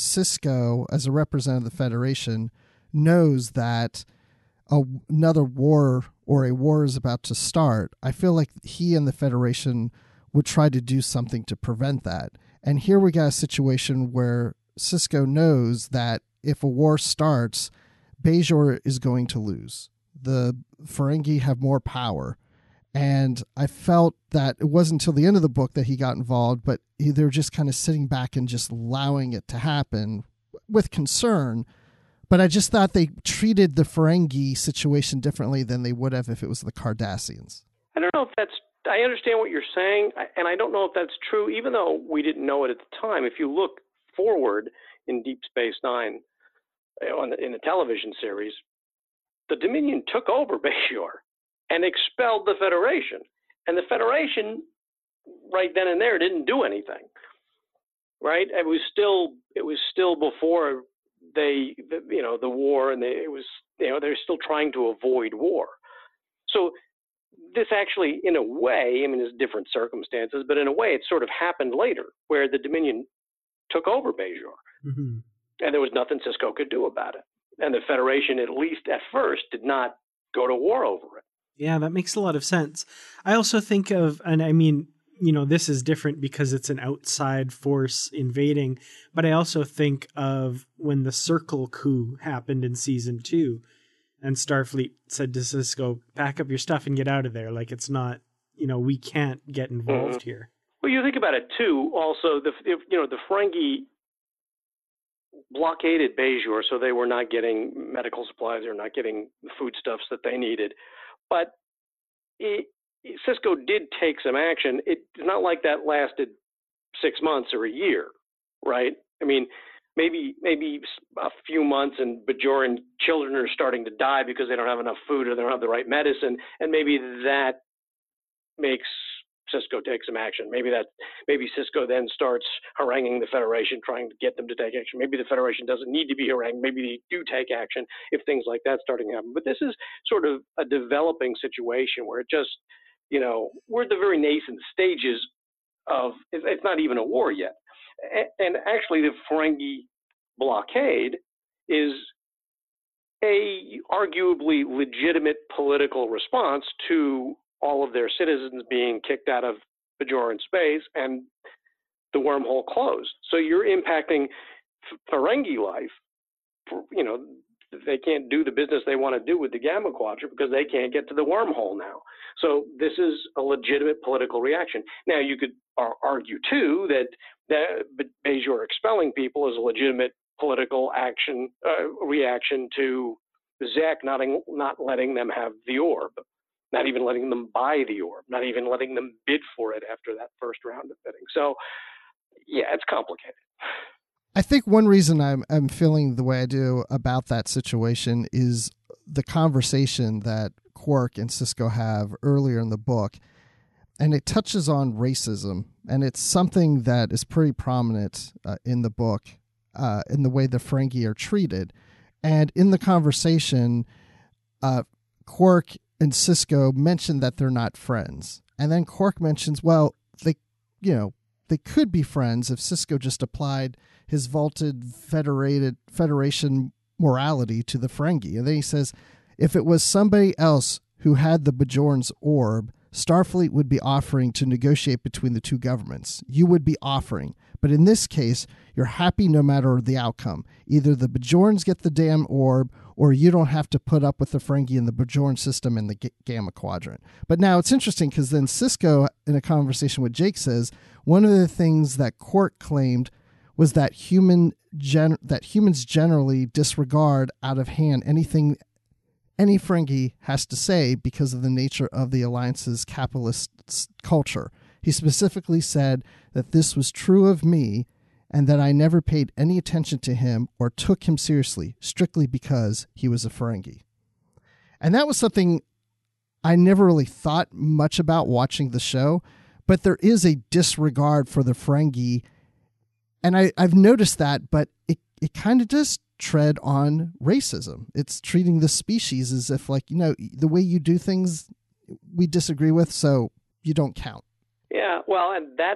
Sisko, as a representative of the Federation, knows that a, another war or a war is about to start, I feel like he and the Federation would try to do something to prevent that. And here we got a situation where Sisko knows that if a war starts, Bajor is going to lose. The Ferengi have more power. And I felt that it wasn't until the end of the book that he got involved, but they were just kind of sitting back and just allowing it to happen with concern. But I just thought they treated the Ferengi situation differently than they would have if it was the Cardassians. I don't know if that's, I understand what you're saying, and I don't know if that's true, even though we didn't know it at the time. If you look forward in Deep Space Nine, on the, in the television series, the Dominion took over Bajor and expelled the Federation. And the Federation, right then and there, didn't do anything. Right? It was still it was still before they, the, you know, the war, and they, it was, you know, they're still trying to avoid war. So this actually, in a way, I mean, there's different circumstances, but in a way, it sort of happened later, where the Dominion took over Bajor. Mm-hmm. And there was nothing Sisko could do about it. And the Federation, at least at first, did not go to war over it. Yeah, that makes a lot of sense. I also think of, and I mean, you know, this is different because it's an outside force invading. But I also think of when the Circle coup happened in season two, and Starfleet said to Sisko, pack up your stuff and get out of there. Like, it's not, you know, we can't get involved mm-hmm. here. Well, you think about it, too. Also, the if, you know, the Ferengi blockaded Bajor, so they were not getting medical supplies or not getting the foodstuffs that they needed. But it, Sisko did take some action. It's not like that lasted six months or a year, right? I mean, maybe maybe a few months, and Bajoran children are starting to die because they don't have enough food or they don't have the right medicine, and maybe that makes Sisko take some action. Maybe that maybe Sisko then starts haranguing the Federation, trying to get them to take action. Maybe the Federation doesn't need to be harangued. Maybe they do take action if things like that starting to happen. But this is sort of a developing situation where it just, you know, we're at the very nascent stages of, it's not even a war yet. And actually the Ferengi blockade is a arguably legitimate political response to all of their citizens being kicked out of Bajoran space and the wormhole closed. So you're impacting Ferengi life. For, you know, they can't do the business they want to do with the Gamma Quadrant because they can't get to the wormhole now. So this is a legitimate political reaction. Now, you could argue, too, that, that Bajor expelling people is a legitimate political action uh, reaction to Zek not, not letting them have the orb. Not even letting them buy the orb, not even letting them bid for it after that first round of bidding. So, yeah, it's complicated. I think one reason I'm I'm feeling the way I do about that situation is the conversation that Quark and Sisko have earlier in the book, and it touches on racism, and it's something that is pretty prominent uh, in the book, uh, in the way the Ferengi are treated. And in the conversation, uh, Quark and Sisko mention that they're not friends. And then Quark mentions, well, they, you know, they could be friends if Sisko just applied his vaulted federated Federation morality to the Ferengi. And then he says, if it was somebody else who had the Bajorans' orb, Starfleet would be offering to negotiate between the two governments. You would be offering. But in this case, you're happy no matter the outcome. Either the Bajorans get the damn orb, or you don't have to put up with the Ferengi and the Bajoran system in the G- Gamma Quadrant. But now it's interesting because then Sisko, in a conversation with Jake, says one of the things that Quark claimed was that human gen- that humans generally disregard out of hand anything any Ferengi has to say because of the nature of the Alliance's capitalist culture. He specifically said that this was true of me and that I never paid any attention to him or took him seriously, strictly because he was a Ferengi. And that was something I never really thought much about watching the show, but there is a disregard for the Ferengi, and I, I've noticed that, but it, it kind of does tread on racism. It's treating the species as if, like, you know, the way you do things we disagree with, so you don't count. Yeah, well, and that,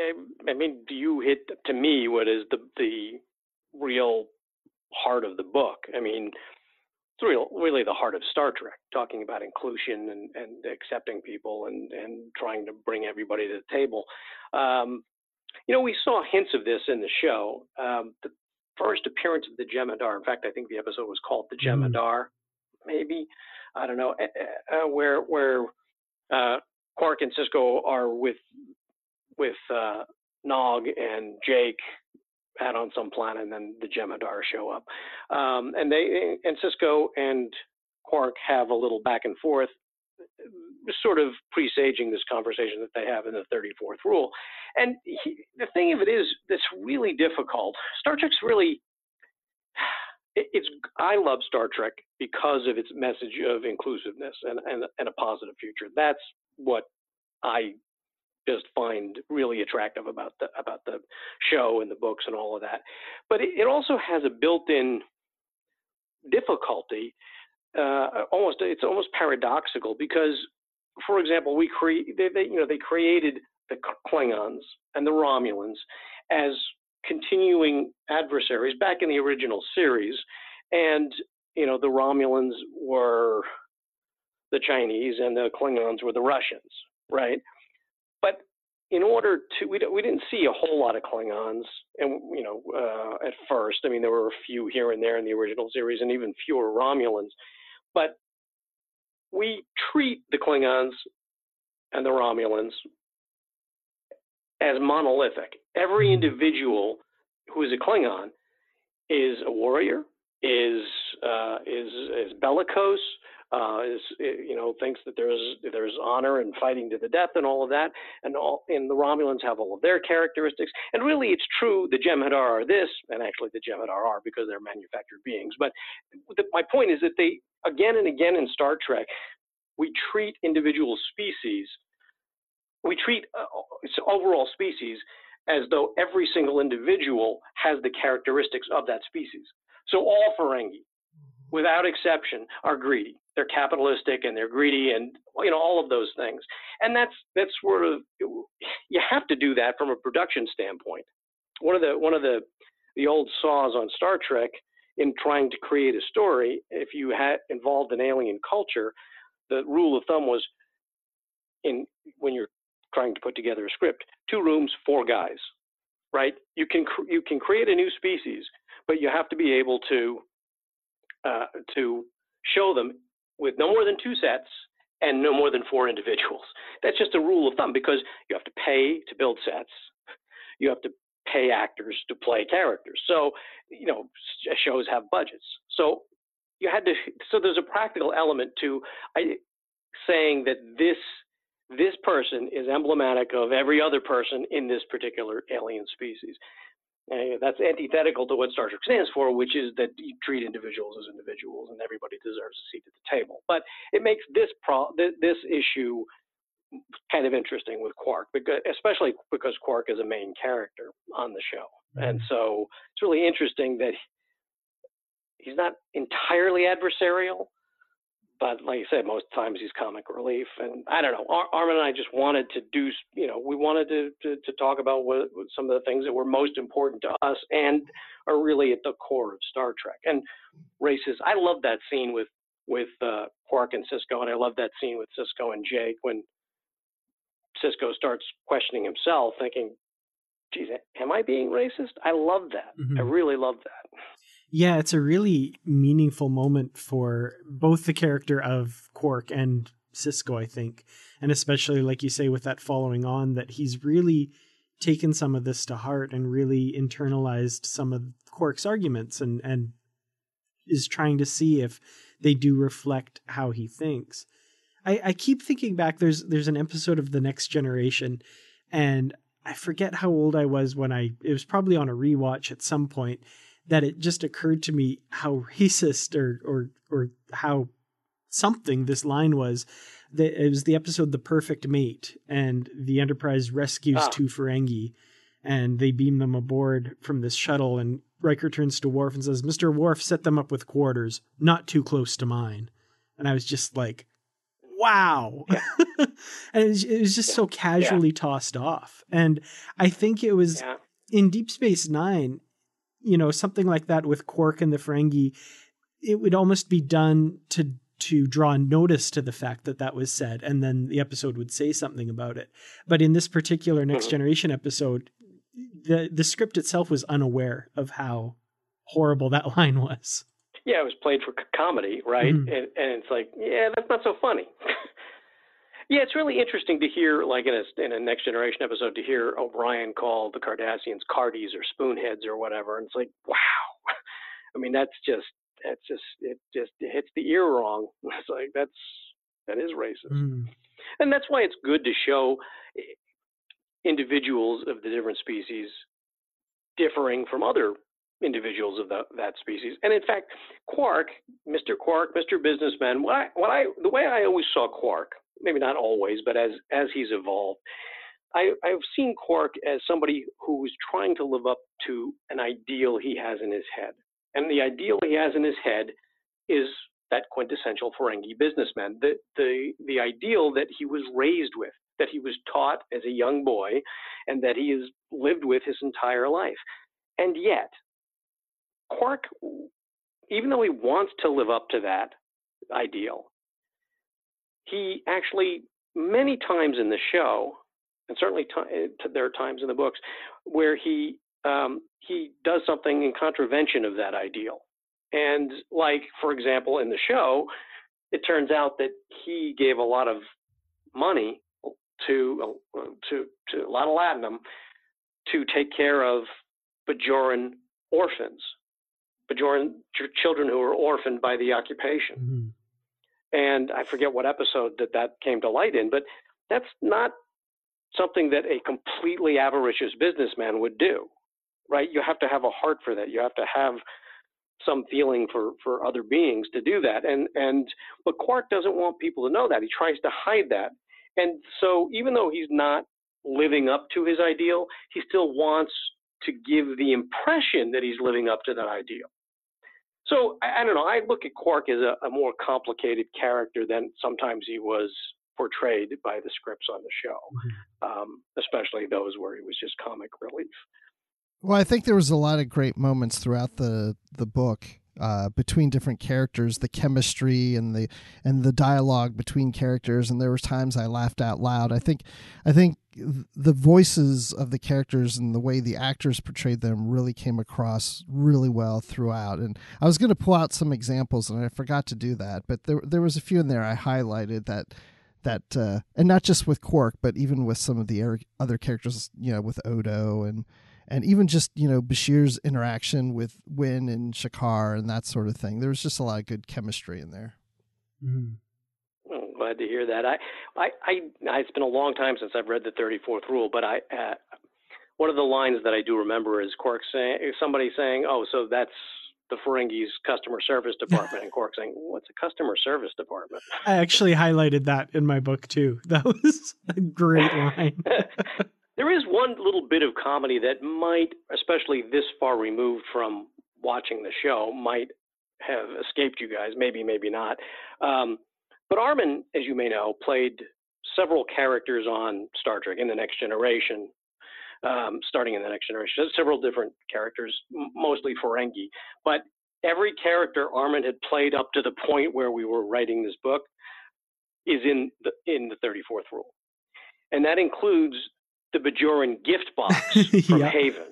I mean, you hit, to me, what is the the real heart of the book. I mean, it's real, really the heart of Star Trek, talking about inclusion and, and accepting people and, and trying to bring everybody to the table. Um, you know, we saw hints of this in the show. Um, the first appearance of the Jem'Hadar, in fact, I think the episode was called The Jem'Hadar, maybe, I don't know, uh, where where uh, Quark and Sisko are with with uh, Nog and Jake out on some planet, and then the Jem'Hadar show up. Um, and they and Sisko and Quark have a little back and forth, sort of presaging this conversation that they have in the thirty-fourth rule. And he, the thing of it is, that's really difficult. Star Trek's really, it, it's, I love Star Trek because of its message of inclusiveness and, and, and a positive future. That's what I just find really attractive about the about the show and the books and all of that. But it, it also has a built-in difficulty. Uh, almost, it's almost paradoxical because, for example, we create they, they you know they created the Klingons and the Romulans as continuing adversaries back in the original series, and you know the Romulans were the Chinese and the Klingons were the Russians, right? But in order to, we, we didn't see a whole lot of Klingons, and you know, uh, at first. I mean, there were a few here and there in the original series, and even fewer Romulans. But we treat the Klingons and the Romulans as monolithic. Every individual who is a Klingon is a warrior, is uh, is is bellicose, uh, is you know thinks that there's there's honor in fighting to the death and all of that, and all and the Romulans have all of their characteristics. And really, it's true the Jem'Hadar are this, and actually the Jem'Hadar are because they're manufactured beings. But the, my point is that they again and again in Star Trek, we treat individual species, we treat uh, overall species as though every single individual has the characteristics of that species. So all Ferengi, without exception, are greedy. They're capitalistic and they're greedy, and you know all of those things. And that's that's sort of, you have to do that from a production standpoint. One of the one of the the old saws on Star Trek in trying to create a story, if you had involved an alien culture, the rule of thumb was in when you're trying to put together a script, two rooms, four guys, right? You can you can create a new species, but you have to be able to uh, to show them with no more than two sets and no more than four individuals. That's just a rule of thumb because you have to pay to build sets. You have to pay actors to play characters. So, you know, shows have budgets. So you had to, so there's a practical element to I, saying that this this person is emblematic of every other person in this particular alien species. And that's antithetical to what Star Trek stands for, which is that you treat individuals as individuals and everybody deserves a seat at the table. But it makes this pro this issue kind of interesting with Quark, because, especially because Quark is a main character on the show. Mm-hmm. And so it's really interesting that he's not entirely adversarial, but like I said, most times he's comic relief. And I don't know, Ar Armin and I just wanted to do, you know, we wanted to, to, to talk about what, what some of the things that were most important to us and are really at the core of Star Trek. And races, I love that scene with, with uh, Quark and Sisko, and I love that scene with Sisko and Jake when Sisko starts questioning himself, thinking, geez, am I being racist? I love that. Mm-hmm. I really love that. Yeah, it's a really meaningful moment for both the character of Quark and Sisko, I think. And especially, like you say, with that following on, that he's really taken some of this to heart and really internalized some of Quark's arguments and, and is trying to see if they do reflect how he thinks. I, I keep thinking back, there's there's an episode of The Next Generation, and I forget how old I was when I, it was probably on a rewatch at some point, that it just occurred to me how racist or or or how something this line was. That it was the episode The Perfect Mate, and the Enterprise rescues ah. two Ferengi, and they beam them aboard from this shuttle, and Riker turns to Worf and says, "Mister Worf, set them up with quarters, not too close to mine." And I was just like, wow. Yeah. And it was, it was just yeah. so casually yeah. tossed off. And I think it was yeah. in Deep Space Nine, you know, something like that with Quark and the Ferengi, it would almost be done to to draw notice to the fact that that was said, and then the episode would say something about it. But in this particular Next mm-hmm. Generation episode, the the script itself was unaware of how horrible that line was. Yeah, it was played for comedy, right? Mm-hmm. And, and it's like, yeah, that's not so funny. Yeah, it's really interesting to hear, like in a, in a Next Generation episode, to hear O'Brien call the Cardassians Cardies or Spoonheads or whatever. And it's like, wow. I mean, that's just, that's just, it just it hits the ear wrong. It's like, that's, that is racist. Mm. And that's why it's good to show individuals of the different species differing from other individuals of the, that species. And in fact, Quark, Mister Quark, Mister Businessman, what I, what I, the way I always saw Quark, maybe not always, but as as he's evolved, I, I've seen Quark as somebody who's trying to live up to an ideal he has in his head. And the ideal he has in his head is that quintessential Ferengi businessman, the, the, the ideal that he was raised with, that he was taught as a young boy, and that he has lived with his entire life. And yet, Quark, even though he wants to live up to that ideal, he actually, many times in the show, and certainly t- there are times in the books where he um, he does something in contravention of that ideal. And like, for example, in the show, it turns out that he gave a lot of money to uh, to to a lot of latinum to take care of Bajoran orphans, Bajoran ch- children who were orphaned by the occupation. Mm-hmm. And I forget what episode that that came to light in, but that's not something that a completely avaricious businessman would do, right? You have to have a heart for that. You have to have some feeling for, for other beings to do that. And, and, but Quark doesn't want people to know that. He tries to hide that. And so even though he's not living up to his ideal, he still wants to give the impression that he's living up to that ideal. So I, I don't know. I look at Quark as a, a more complicated character than sometimes he was portrayed by the scripts on the show, mm-hmm. um, especially those where he was just comic relief. Well, I think there was a lot of great moments throughout the the book uh, between different characters, the chemistry and the and the dialogue between characters, and there were times I laughed out loud. I think I think the voices of the characters and the way the actors portrayed them really came across really well throughout. And I was going to pull out some examples, and I forgot to do that, but there there was a few in there I highlighted that. That uh, and not just with Quark, but even with some of the other characters, you know, with Odo and and even just, you know, Bashir's interaction with Winn and Shakar and that sort of thing. There was just a lot of good chemistry in there. Mm-hmm. Well, glad to hear that. I, I, I, it's been a long time since I've read the thirty-fourth Rule, but I, uh, one of the lines that I do remember is Quark saying, somebody saying, "Oh, so that's the Ferengi's customer service department," and Quark saying, "What's a customer service department?" I actually highlighted that in my book too. That was a great line. There is one little bit of comedy that might, especially this far removed from watching the show, might have escaped you guys. Maybe, maybe not. Um, but Armin, as you may know, played several characters on Star Trek in The Next Generation. Um, starting in The Next Generation, several different characters, m- mostly Ferengi. But every character Armin had played up to the point where we were writing this book is in the, in the thirty-fourth Rule. And that includes the Bajoran gift box from yeah. Haven.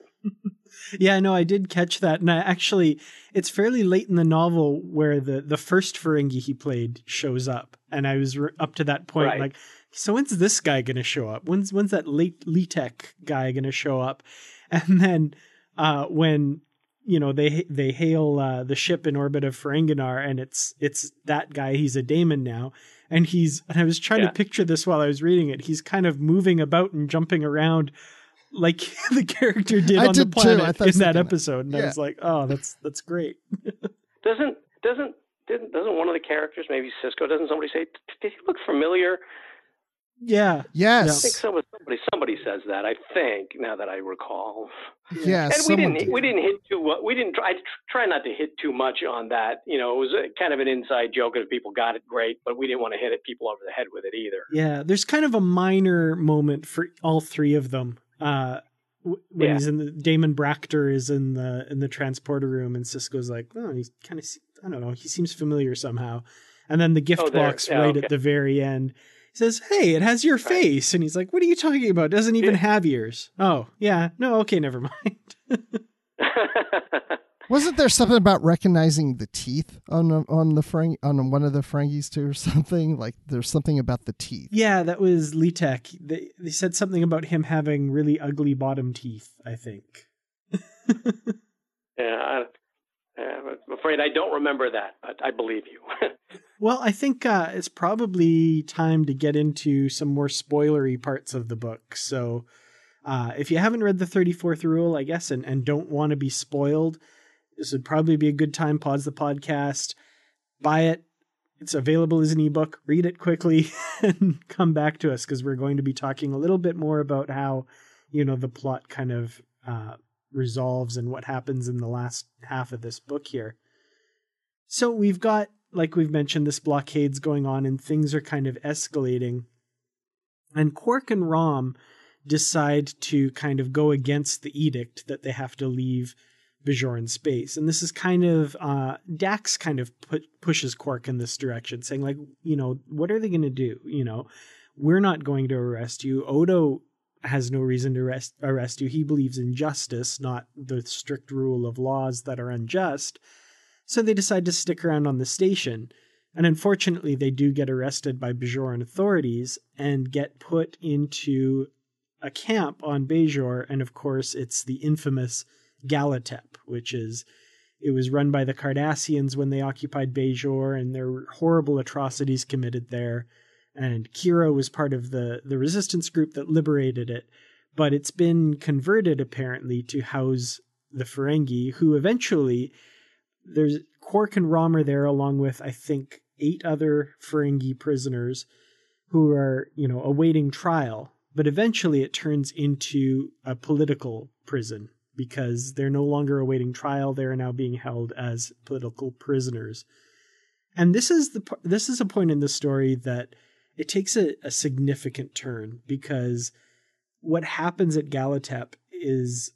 Yeah, no, I did catch that. And I actually, it's fairly late in the novel where the, the first Ferengi he played shows up. And I was re- up to that point, right. like, so when's this guy going to show up? When's when's that late Letek guy going to show up? And then uh, when, you know, they they hail uh, the ship in orbit of Ferenginar, and it's it's that guy. He's a daemon now. And he's, and I was trying yeah. to picture this while I was reading it. He's kind of moving about and jumping around like the character did I on did the planet too. in that episode. And yeah. I was like, oh, that's that's great. doesn't doesn't didn't, doesn't one of the characters, maybe Sisko, doesn't somebody say, "Did he look familiar?" Yeah. Yes. I think somebody somebody somebody says that. I think now that I recall. Yeah. And we didn't did. we didn't hit too we didn't try try not to hit too much on that. You know, it was a, kind of an inside joke, and if people got it, great, but we didn't want to hit it, people over the head with it either. Yeah. There's kind of a minor moment for all three of them. Uh, when yeah. he's in the Damon Bractor is in the in the transporter room, and Sisko's like, oh, he's kind of I don't know, he seems familiar somehow. And then the gift oh, box yeah, right okay. at the very end. He says, "Hey, it has your right. face." And he's like, "What are you talking about? It doesn't even yeah. have ears." Oh, yeah. No, okay, never mind. Wasn't there something about recognizing the teeth on on the Ferengi, on one of the Ferengis too, or something? Like there's something about the teeth. Yeah, that was Letek. They they said something about him having really ugly bottom teeth, I think. yeah, I, I'm afraid I don't remember that, but I believe you. Well, I think uh, it's probably time to get into some more spoilery parts of the book. So uh, if you haven't read the thirty-fourth Rule, I guess, and, and don't want to be spoiled, this would probably be a good time. Pause the podcast, buy it. It's available as an ebook. Read it quickly and come back to us, because we're going to be talking a little bit more about how, you know, the plot kind of uh, resolves and what happens in the last half of this book here. So we've got, like we've mentioned, this blockade's going on and things are kind of escalating. And Quark and Rom decide to kind of go against the edict that they have to leave Bajoran space. And this is kind of, uh, Dax kind of put, pushes Quark in this direction, saying like, you know, what are they going to do? You know, we're not going to arrest you. Odo has no reason to arrest, arrest you. He believes in justice, not the strict rule of laws that are unjust. So they decide to stick around on the station. And unfortunately, they do get arrested by Bajoran authorities and get put into a camp on Bajor. And of course, it's the infamous Galatep, which is, it was run by the Cardassians when they occupied Bajor, and there were horrible atrocities committed there. And Kira was part of the, the resistance group that liberated it. But it's been converted, apparently, to house the Ferengi, who eventually, there's Quark and Rom are there along with, I think, eight other Ferengi prisoners who are, you know, awaiting trial. But eventually it turns into a political prison because they're no longer awaiting trial. They're now being held as political prisoners. And this is the this is a point in the story that it takes a, a significant turn, because what happens at Galatep is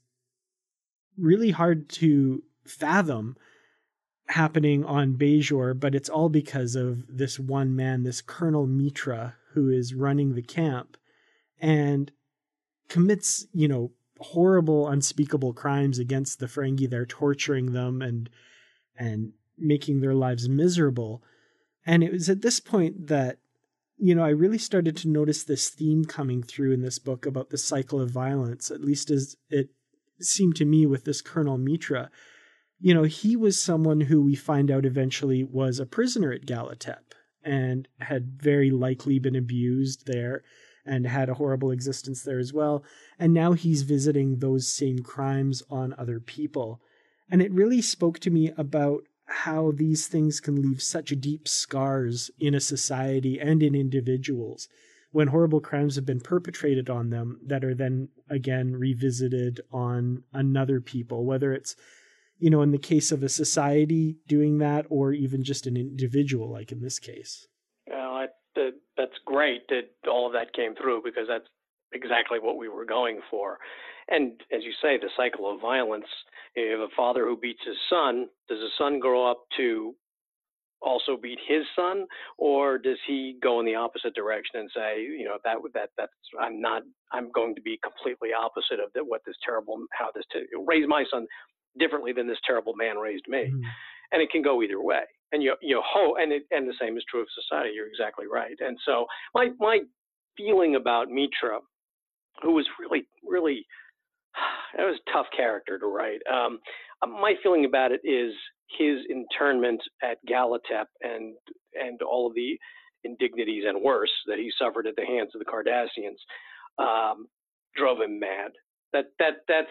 really hard to fathom happening on Bajor, but it's all because of this one man, this Colonel Mitra, who is running the camp and commits, you know, horrible, unspeakable crimes against the Ferengi. They're torturing them and and making their lives miserable. And it was at this point that, you know, I really started to notice this theme coming through in this book about the cycle of violence, at least as it seemed to me with this Colonel Mitra. You know, he was someone who we find out eventually was a prisoner at Galatep and had very likely been abused there and had a horrible existence there as well. And now he's visiting those same crimes on other people. And it really spoke to me about how these things can leave such deep scars in a society and in individuals when horrible crimes have been perpetrated on them that are then again revisited on another people, whether it's, you know, in the case of a society doing that or even just an individual, like in this case. Well, I, that, that's great that all of that came through, because that's exactly what we were going for. And as you say, the cycle of violence, you have a father who beats his son. Does the son grow up to also beat his son, or does he go in the opposite direction and say, you know, that that that's I'm not I'm going to be completely opposite of that, what this terrible how this ter- raise my son differently than this terrible man raised me. Mm. And it can go either way. And you you hope, and it, and the same is true of society. You're exactly right. And so my my feeling about Mitra, who was really really it was a tough character to write. Um, my feeling about it is his internment at Galatep and and all of the indignities and worse that he suffered at the hands of the Cardassians um, drove him mad. That that that's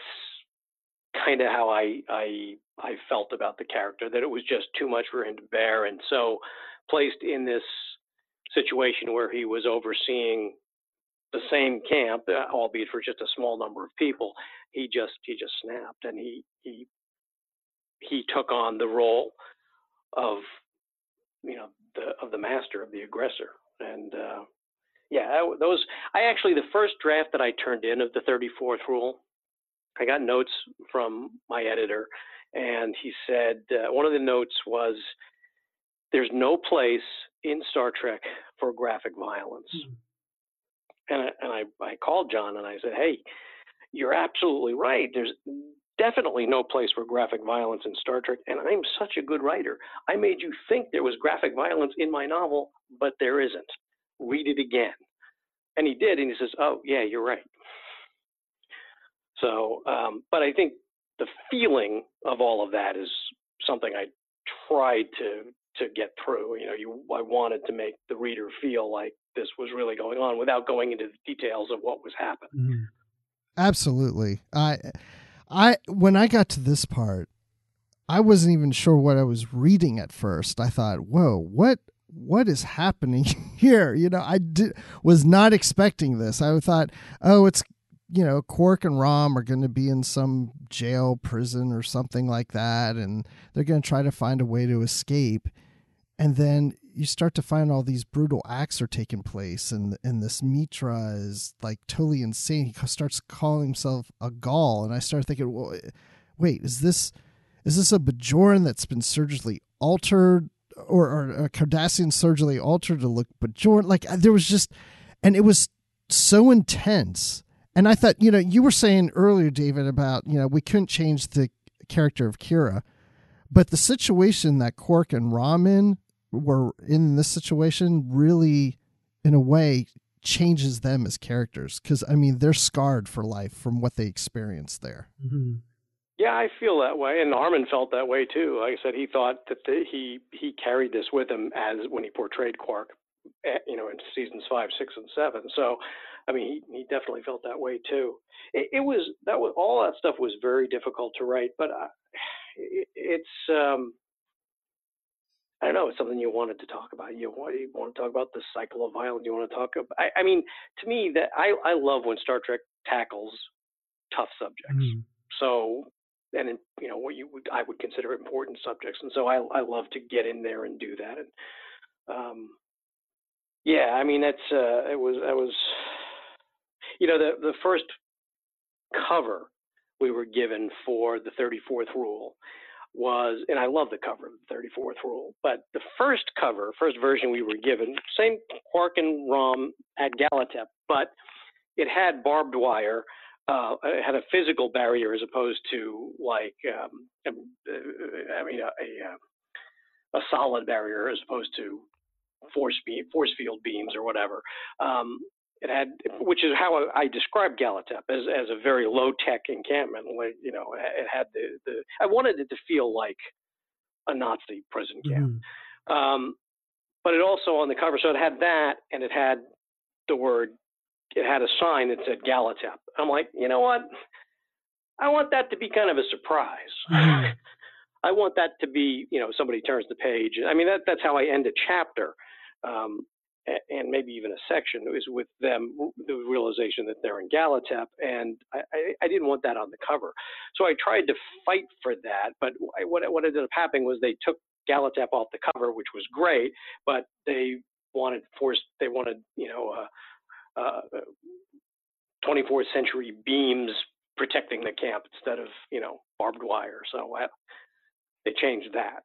kind of how I I I felt about the character, that it was just too much for him to bear, and so placed in this situation where he was overseeing the same camp, uh, albeit for just a small number of people, he just he just snapped, and he he he took on the role of, you know, the of the master, of the aggressor. And uh, yeah, I, those I actually the first draft that I turned in of the thirty-fourth rule, I got notes from my editor, and he said uh, one of the notes was, "There's no place in Star Trek for graphic violence." Mm-hmm. And I, and I, I called John and I said, "Hey, you're absolutely right. There's definitely no place for graphic violence in Star Trek, and I'm such a good writer. I made you think there was graphic violence in my novel, but there isn't. Read it again." And he did, and he says, "Oh, yeah, you're right." So, um, but I think the feeling of all of that is something I tried to to get through. You know, you I wanted to make the reader feel like this was really going on without going into the details of what was happening. Mm. Absolutely. I, I, when I got to this part, I wasn't even sure what I was reading at first. I thought, whoa, what, what is happening here? You know, I did, was not expecting this. I thought, oh, it's, you know, Quark and Rom are going to be in some jail, prison or something like that, and they're going to try to find a way to escape. And then you start to find all these brutal acts are taking place, and and this Mitra is like totally insane. He starts calling himself a Gaul, and I started thinking, well, wait, is this is this a Bajoran that's been surgically altered, or, or a Cardassian surgically altered to look Bajoran? Like, there was just, and it was so intense, And I thought, you know, you were saying earlier, David, about, you know, we couldn't change the character of Kira, but the situation that Quark and Rom in were in this situation really, in a way, changes them as characters. Because, I mean, they're scarred for life from what they experienced there. Mm-hmm. Yeah, I feel that way, and Harmon felt that way too. Like I said, he thought that the, he he carried this with him as when he portrayed Quark, you know, in seasons five, six, and seven. So, I mean, he, he definitely felt that way too. It, it was that was all that stuff was very difficult to write, but uh, it, it's um, I don't know, it's something you wanted to talk about. You want you want to talk about the cycle of violence. You want to talk about. I, I mean, to me, that I I love when Star Trek tackles tough subjects. Mm. So. And in, you know what you would I would consider important subjects, and so I I love to get in there and do that. And um, yeah, I mean that's uh, it was I was you know the the first cover we were given for the thirty-fourth Rule was, and I love the cover of the thirty-fourth Rule, but the first cover, first version we were given, same Quark and Rom at Galatep, but it had barbed wire. Uh, it had a physical barrier as opposed to like, um, I mean, a, a, a solid barrier as opposed to force be- force field beams or whatever. Um, it had, which is how I, I described Galatep as as a very low tech encampment. Like, you know, it had the, the I wanted it to feel like a Nazi prison camp, mm-hmm. um, but it also on the cover, so it had that, and it had the word. It had a sign that said Galatep. I'm like, you know what? I want that to be kind of a surprise. Mm-hmm. I want that to be, you know, somebody turns the page. I mean, that, that's how I end a chapter, um, and maybe even a section, is with them, the realization that they're in Galatep. And I, I, I didn't want that on the cover. So I tried to fight for that. But I, what, what ended up happening was they took Galatep off the cover, which was great, but they wanted forced, they wanted, you know, uh, Uh, twenty-fourth century beams protecting the camp instead of, you know, barbed wire. So uh, they changed that,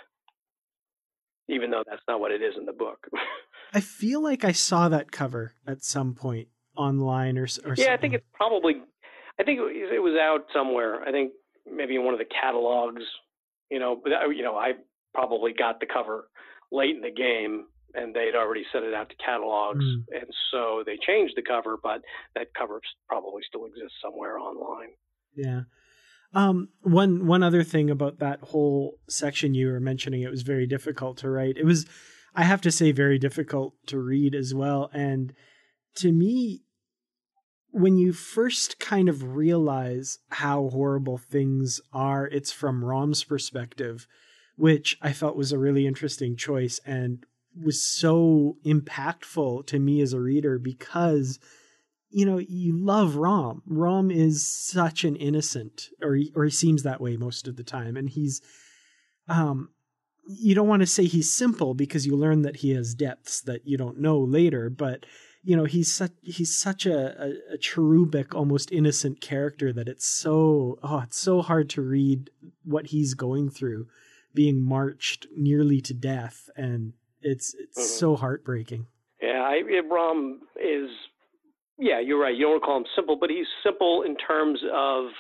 even though that's not what it is in the book. I feel like I saw that cover at some point online or, or yeah, something. I think it's probably, I think it was out somewhere. I think maybe in one of the catalogs, you know, but, you know, I probably got the cover late in the game, and they'd already sent it out to catalogs, mm. and so they changed the cover, but that cover probably still exists somewhere online. Yeah. Um, one one other thing about that whole section you were mentioning, it was very difficult to write. It was, I have to say, very difficult to read as well. And to me, when you first kind of realize how horrible things are, it's from Rom's perspective, which I felt was a really interesting choice and was so impactful to me as a reader because, you know, you love Rom. Rom is such an innocent, or he, or he seems that way most of the time. And he's, um, you don't want to say he's simple because you learn that he has depths that you don't know later. But, you know, he's such, he's such a, a, a cherubic, almost innocent character that it's so, oh, it's so hard to read what he's going through, being marched nearly to death. And It's it's mm-hmm. so heartbreaking. Yeah, I, Rom is, yeah, you're right. You don't want to call him simple, but he's simple in terms of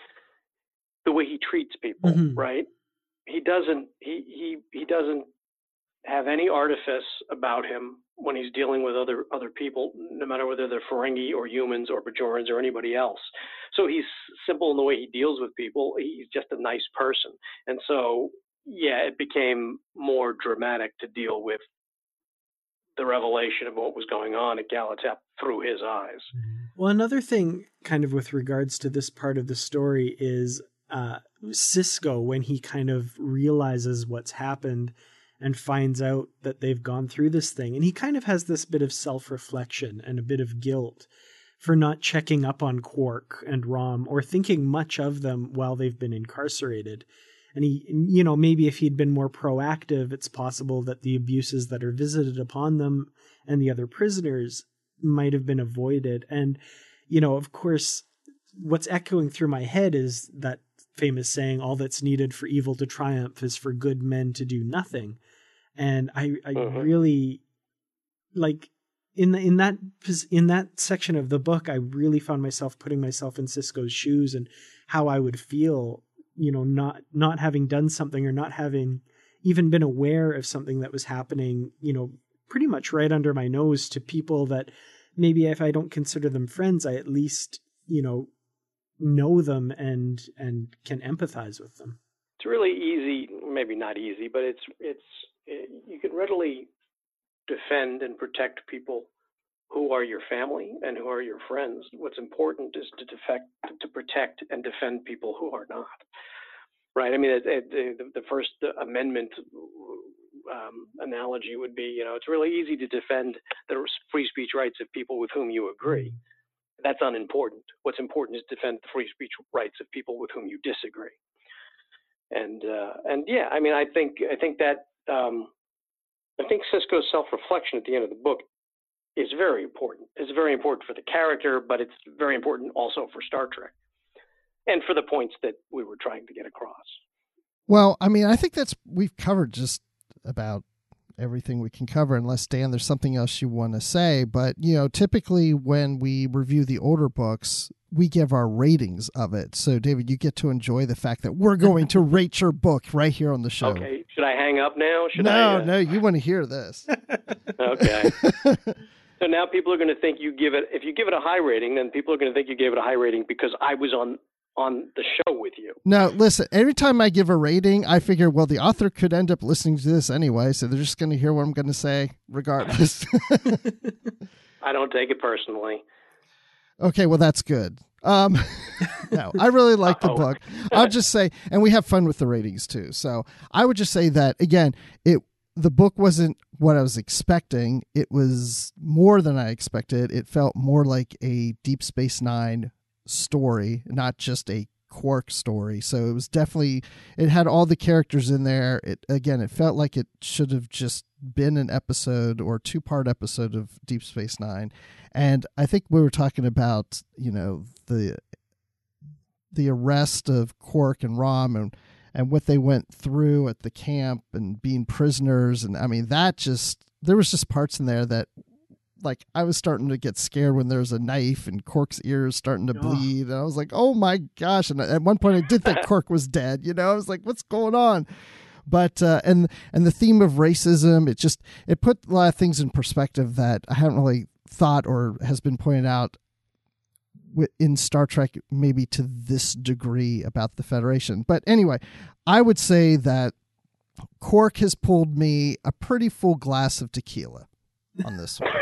the way he treats people, mm-hmm. right? He doesn't he, he he doesn't have any artifice about him when he's dealing with other other people, no matter whether they're Ferengi or humans or Bajorans or anybody else. So he's simple in the way he deals with people. He's just a nice person, and so. Yeah, it became more dramatic to deal with the revelation of what was going on at Galatep through his eyes. Well, another thing kind of with regards to this part of the story is uh, Sisko, when he kind of realizes what's happened and finds out that they've gone through this thing. And he kind of has this bit of self-reflection and a bit of guilt for not checking up on Quark and Rom or thinking much of them while they've been incarcerated. And he, you know, maybe if he'd been more proactive, it's possible that the abuses that are visited upon them and the other prisoners might have been avoided. And, you know, of course, what's echoing through my head is that famous saying, all that's needed for evil to triumph is for good men to do nothing. And I, I mm-hmm. really, like, in the, in that in that section of the book, I really found myself putting myself in Sisko's shoes and how I would feel, you know, not not having done something or not having even been aware of something that was happening, you know, pretty much right under my nose to people that maybe if I don't consider them friends, I at least, you know, know them and and can empathize with them. It's really easy, maybe not easy, but it's it's it, you can readily defend and protect people who are your family and who are your friends. What's important is to defect, to protect and defend people who are not. Right? I mean, it, it, the, the First Amendment um, analogy would be, you know, it's really easy to defend the free speech rights of people with whom you agree. That's unimportant. What's important is to defend the free speech rights of people with whom you disagree. And uh, and yeah, I mean, I think I think that um, I think Sisko's self-reflection at the end of the book is very important. It's very important for the character, but it's very important also for Star Trek and for the points that we were trying to get across. Well, I mean, I think that's we've covered just about everything we can cover, unless, Dan, there's something else you want to say. But, you know, typically when we review the older books, we give our ratings of it. So, David, you get to enjoy the fact that we're going to rate your book right here on the show. Okay. Should I hang up now? Should no, I, uh... no, you want to hear this. Okay. So now people are going to think you give it, if you give it a high rating, then people are going to think you gave it a high rating because I was on on the show with you. No, listen, every time I give a rating, I figure, well, the author could end up listening to this anyway, so they're just going to hear what I'm going to say regardless. I don't take it personally. Okay, well, that's good. Um, no, I really like the book. I'll just say, and we have fun with the ratings too. So I would just say that, again, it the book wasn't what I was expecting. It was more than I expected. It felt more like a Deep Space Nine story, not just a Quark story. So it was definitely, it had all the characters in there. It again, it felt like it should have just been an episode or two part episode of Deep Space Nine. And I think we were talking about, you know, the the arrest of Quark and Rom and and what they went through at the camp and being prisoners. And I mean, that just, there was just parts in there that, like, I was starting to get scared when there was a knife and Quark's ears starting to bleed. And I was like, oh my gosh. And at one point I did think Quark was dead, you know, I was like, what's going on? But, uh, and, and the theme of racism, it just, it put a lot of things in perspective that I haven't really thought or has been pointed out in Star Trek, maybe to this degree, about the Federation. But anyway, I would say that Quark has pulled me a pretty full glass of tequila on this one.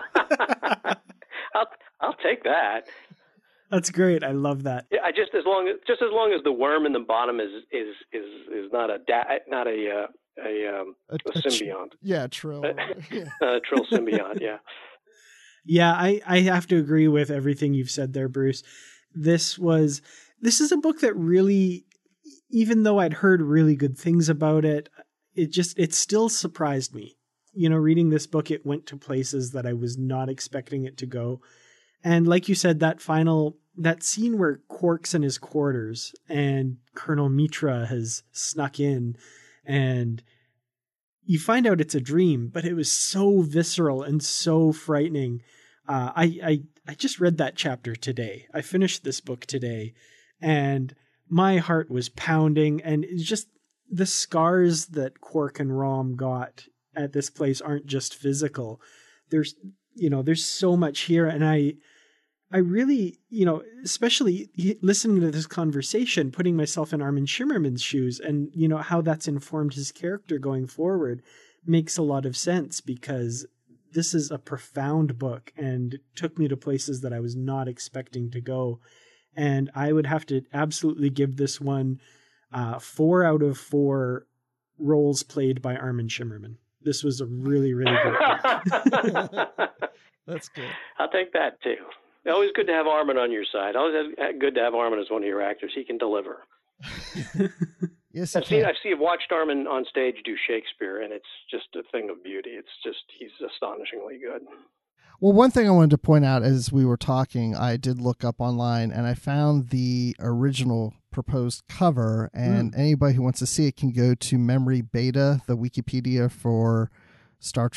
I'll I'll take that. That's great. I love that. Yeah, I just as long as just as long as the worm in the bottom is is is is not a da, not a uh, a, um, a, a symbiont. Tr- yeah, Trill. Yeah. a Trill symbiont. Yeah. Yeah, I, I have to agree with everything you've said there, Bruce. This was this is a book that really, even though I'd heard really good things about it, it just it still surprised me. You know, reading this book, it went to places that I was not expecting it to go. And like you said, that final that scene where Quark's in his quarters and Colonel Mitra has snuck in and you find out it's a dream, but it was so visceral and so frightening. Uh, I, I I just read that chapter today. I finished this book today, and my heart was pounding. And it's just the scars that Quark and Rom got at this place aren't just physical. There's you know there's so much here, and I I really you know especially listening to this conversation, putting myself in Armin Shimmerman's shoes, and you know how that's informed his character going forward makes a lot of sense, because this is a profound book and took me to places that I was not expecting to go. And I would have to absolutely give this one uh, four out of four roles played by Armin Shimmerman. This was a really, really good book. That's good. I'll take that too. Always good to have Armin on your side. Always good to have Armin as one of your actors. He can deliver. Yes, I've seen, I've seen, I've watched Armin on stage do Shakespeare, and it's just a thing of beauty. It's just, he's astonishingly good. Well, one thing I wanted to point out as we were talking, I did look up online and I found the original proposed cover, and mm. anybody who wants to see it can go to Memory Beta, the Wikipedia for Star Trek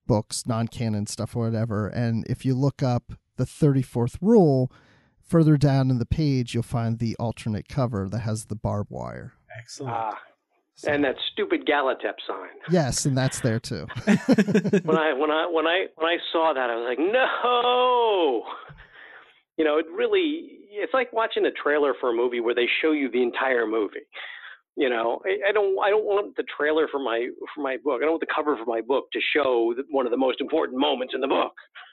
books, non-canon stuff or whatever. And if you look up the thirty-fourth rule, further down in the page, you'll find the alternate cover that has the barbed wire. Excellent. Ah, So- and that stupid Galatep sign. Yes, and that's there too. when I when I when I when I saw that, I was like, no. You know, it really it's like watching a trailer for a movie where they show you the entire movie. You know, I, I don't I don't want the trailer for my for my book. I don't want the cover for my book to show one of the most important moments in the book.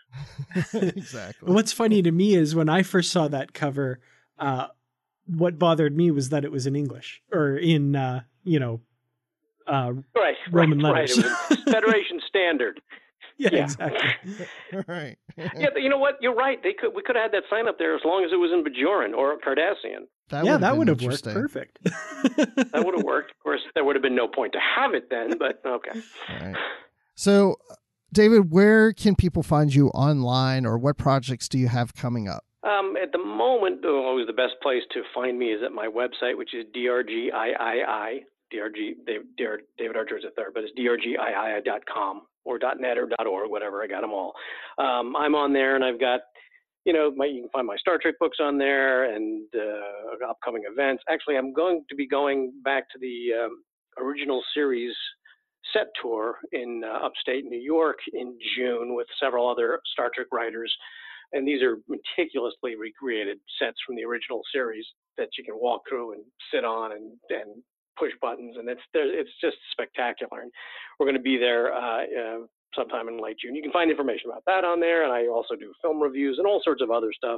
Exactly. What's funny to me is when I first saw that cover, uh, what bothered me was that it was in English or in, uh, you know, uh, Right, Roman right, letters. Right. It was Federation standard. yeah, Yeah. exactly. Right. Yeah, but you know what? You're right. They could we could have had that sign up there as long as it was in Bajoran or Cardassian. That yeah, would've that been would have worked interesting. perfect. That would have worked. Of course, there would have been no point to have it then, but okay. Right. So, David, where can people find you online, or what projects do you have coming up? Um, at the moment, oh, always the best place to find me is at my website, which is D R G I I I, D R G, David, David R. George the third, but it's D R G I I dot com or .net or .org, whatever. I got them all. Um, I'm on there, and I've got, you know, my, you can find my Star Trek books on there and uh, upcoming events. Actually, I'm going to be going back to the um, original series set tour in uh, upstate New York in June with several other Star Trek writers. And these are meticulously recreated sets from the original series that you can walk through and sit on and, and push buttons. And it's it's just spectacular. And we're going to be there uh, uh, sometime in late June. You can find information about that on there. And I also do film reviews and all sorts of other stuff.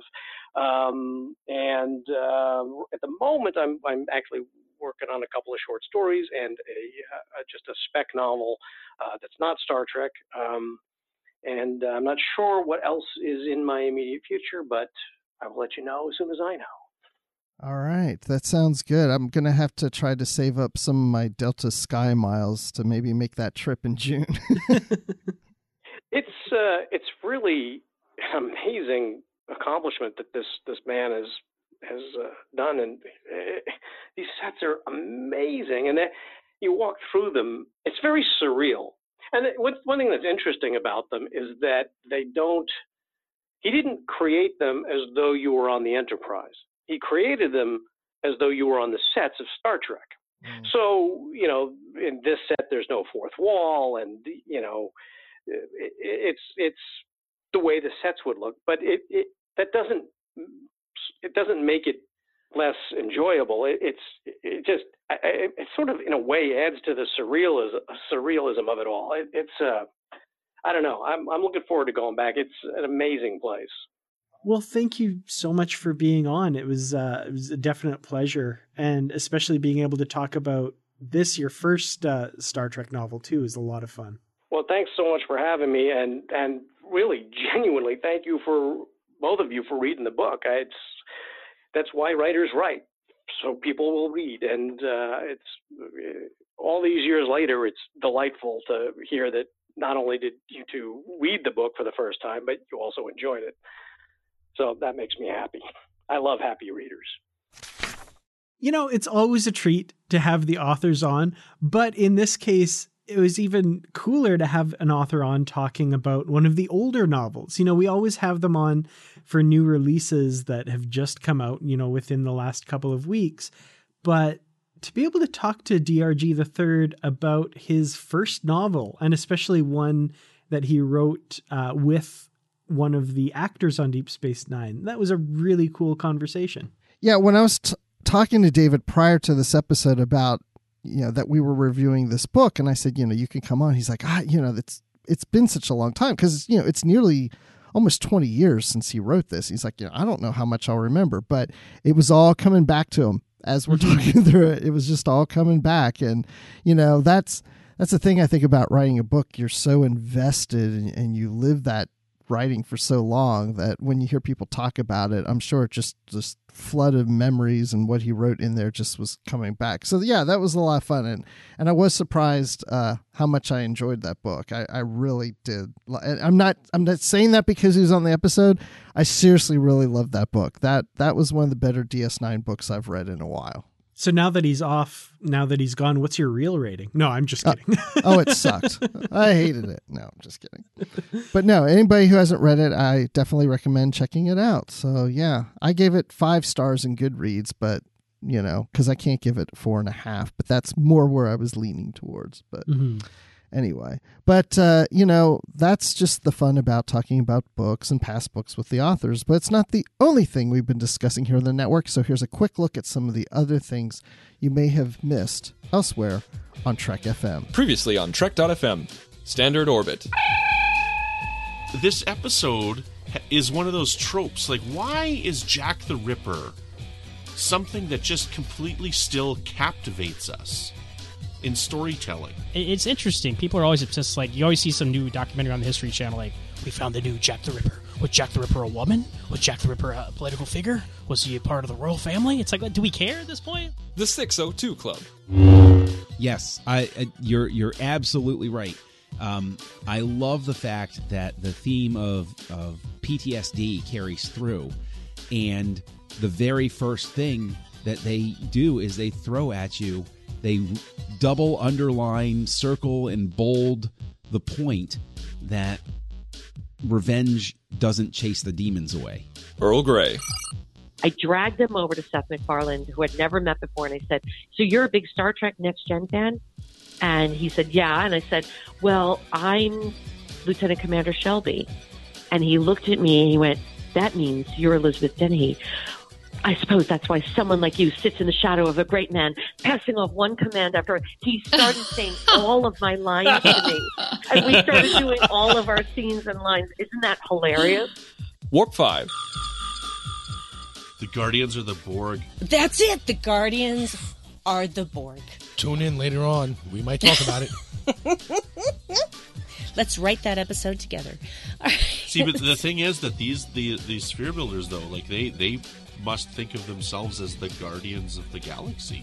Um, and uh, at the moment, I'm I'm actually working on a couple of short stories and a uh, just a spec novel uh, that's not Star Trek. Um, and uh, I'm not sure what else is in my immediate future, but I will let you know as soon as I know. All right. That sounds good. I'm going to have to try to save up some of my Delta Sky miles to maybe make that trip in June. It's uh, it's really an amazing accomplishment that this this man has has uh, done, and uh, these sets are amazing. And that you walk through them, it's very surreal. And it, what's one thing that's interesting about them is that they don't. He didn't create them as though you were on the Enterprise. He created them as though you were on the sets of Star Trek. Mm. So, you know, in this set, there's no fourth wall, and you know, it, it's it's the way the sets would look. But it, it that doesn't it doesn't make it less enjoyable. It, it's it just it, it sort of in a way adds to the surrealism surrealism of it all. It, it's uh, I don't know. I'm I'm looking forward to going back. It's an amazing place. Well, thank you so much for being on. It was uh, it was a definite pleasure, and especially being able to talk about this, your first uh, Star Trek novel too, is a lot of fun. Well, thanks so much for having me, and and really genuinely thank you for both of you for reading the book. I, it's that's why writers write, so people will read, and uh, it's all these years later, it's delightful to hear that not only did you two read the book for the first time, but you also enjoyed it. So that makes me happy. I love happy readers. You know, it's always a treat to have the authors on, but in this case, it was even cooler to have an author on talking about one of the older novels. You know, we always have them on for new releases that have just come out, you know, within the last couple of weeks. But to be able to talk to D R G the third about his first novel, and especially one that he wrote uh, with one of the actors on Deep Space Nine, that was a really cool conversation. Yeah, when I was t- talking to David prior to this episode about, you know, that we were reviewing this book, and I said, you know, you can come on. He's like, ah, you know, it's it's been such a long time, because, you know, it's nearly almost twenty years since he wrote this. He's like, you know, I don't know how much I'll remember, but it was all coming back to him as we're talking through it. It was just all coming back, and you know, that's that's the thing I think about writing a book. You're so invested, and, and you live that writing for so long that when you hear people talk about it, I'm sure it just just flood of memories, and what he wrote in there just was coming back. So yeah, that was a lot of fun, and and I was surprised uh how much I enjoyed that book. I, I really did. I'm not I'm not saying that because he was on the episode. I seriously really loved that book. That that was one of the better D S nine books I've read in a while. So now that he's off, now that he's gone, what's your real rating? No, I'm just kidding. Uh, oh, it sucked. I hated it. No, I'm just kidding. But no, anybody who hasn't read it, I definitely recommend checking it out. So yeah, I gave it five stars in Goodreads, but you know, because I can't give it four and a half, but that's more where I was leaning towards. But mm-hmm. Anyway, but, uh, you know, that's just the fun about talking about books and past books with the authors. But it's not the only thing we've been discussing here on the network. So here's a quick look at some of the other things you may have missed elsewhere on Trek F M. Previously on Trek dot F M, Standard Orbit. This episode is one of those tropes. Like, why is Jack the Ripper something that just completely still captivates us in storytelling? It's interesting. People are always obsessed. Like, you always see some new documentary on the History Channel, like, we found the new Jack the Ripper. Was Jack the Ripper a woman? Was Jack the Ripper a political figure? Was he a part of the royal family? It's like, do we care at this point? The six oh two Club. Yes, I, I you're you're absolutely right. Um, I love the fact that the theme of of P T S D carries through, and the very first thing that they do is they throw at you. They double underline, circle, and bold the point that revenge doesn't chase the demons away. Earl Grey. I dragged him over to Seth MacFarlane, who had never met before, and I said, so you're a big Star Trek Next Gen fan? And he said, yeah. And I said, well, I'm Lieutenant Commander Shelby. And he looked at me and he went, that means you're Elizabeth Dennehy. I suppose that's why someone like you sits in the shadow of a great man, passing off one command after he started saying all of my lines to me. And we started doing all of our scenes and lines. Isn't that hilarious? Warp five. The Guardians are the Borg. That's it. The Guardians are the Borg. Tune in later on. We might talk about it. Let's write that episode together. See, but the thing is that these the these sphere builders, though, like they they must think of themselves as the guardians of the galaxy.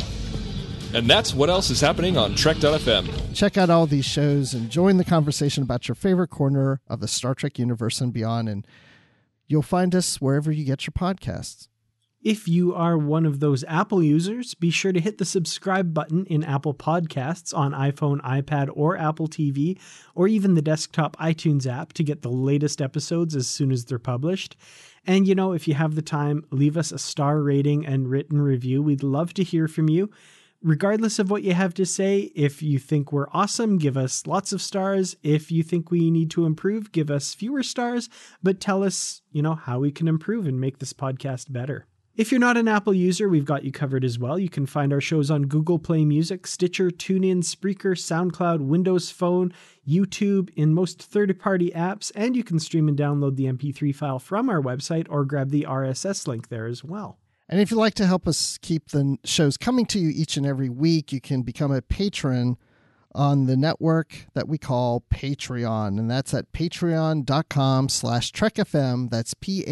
And that's what else is happening on Trek dot F M. Check out all these shows and join the conversation about your favorite corner of the Star Trek universe and beyond. And you'll find us wherever you get your podcasts. If you are one of those Apple users, be sure to hit the subscribe button in Apple Podcasts on iPhone, iPad, or Apple T V, or even the desktop iTunes app to get the latest episodes as soon as they're published. And, you know, if you have the time, leave us a star rating and written review. We'd love to hear from you. Regardless of what you have to say, if you think we're awesome, give us lots of stars. If you think we need to improve, give us fewer stars, but tell us, you know, how we can improve and make this podcast better. If you're not an Apple user, we've got you covered as well. You can find our shows on Google Play Music, Stitcher, TuneIn, Spreaker, SoundCloud, Windows Phone, YouTube, in most third-party apps, and you can stream and download the M P three file from our website or grab the R S S link there as well. And if you'd like to help us keep the shows coming to you each and every week, you can become a patron on the network that we call Patreon. And that's at patreon.com slash TrekFM. That's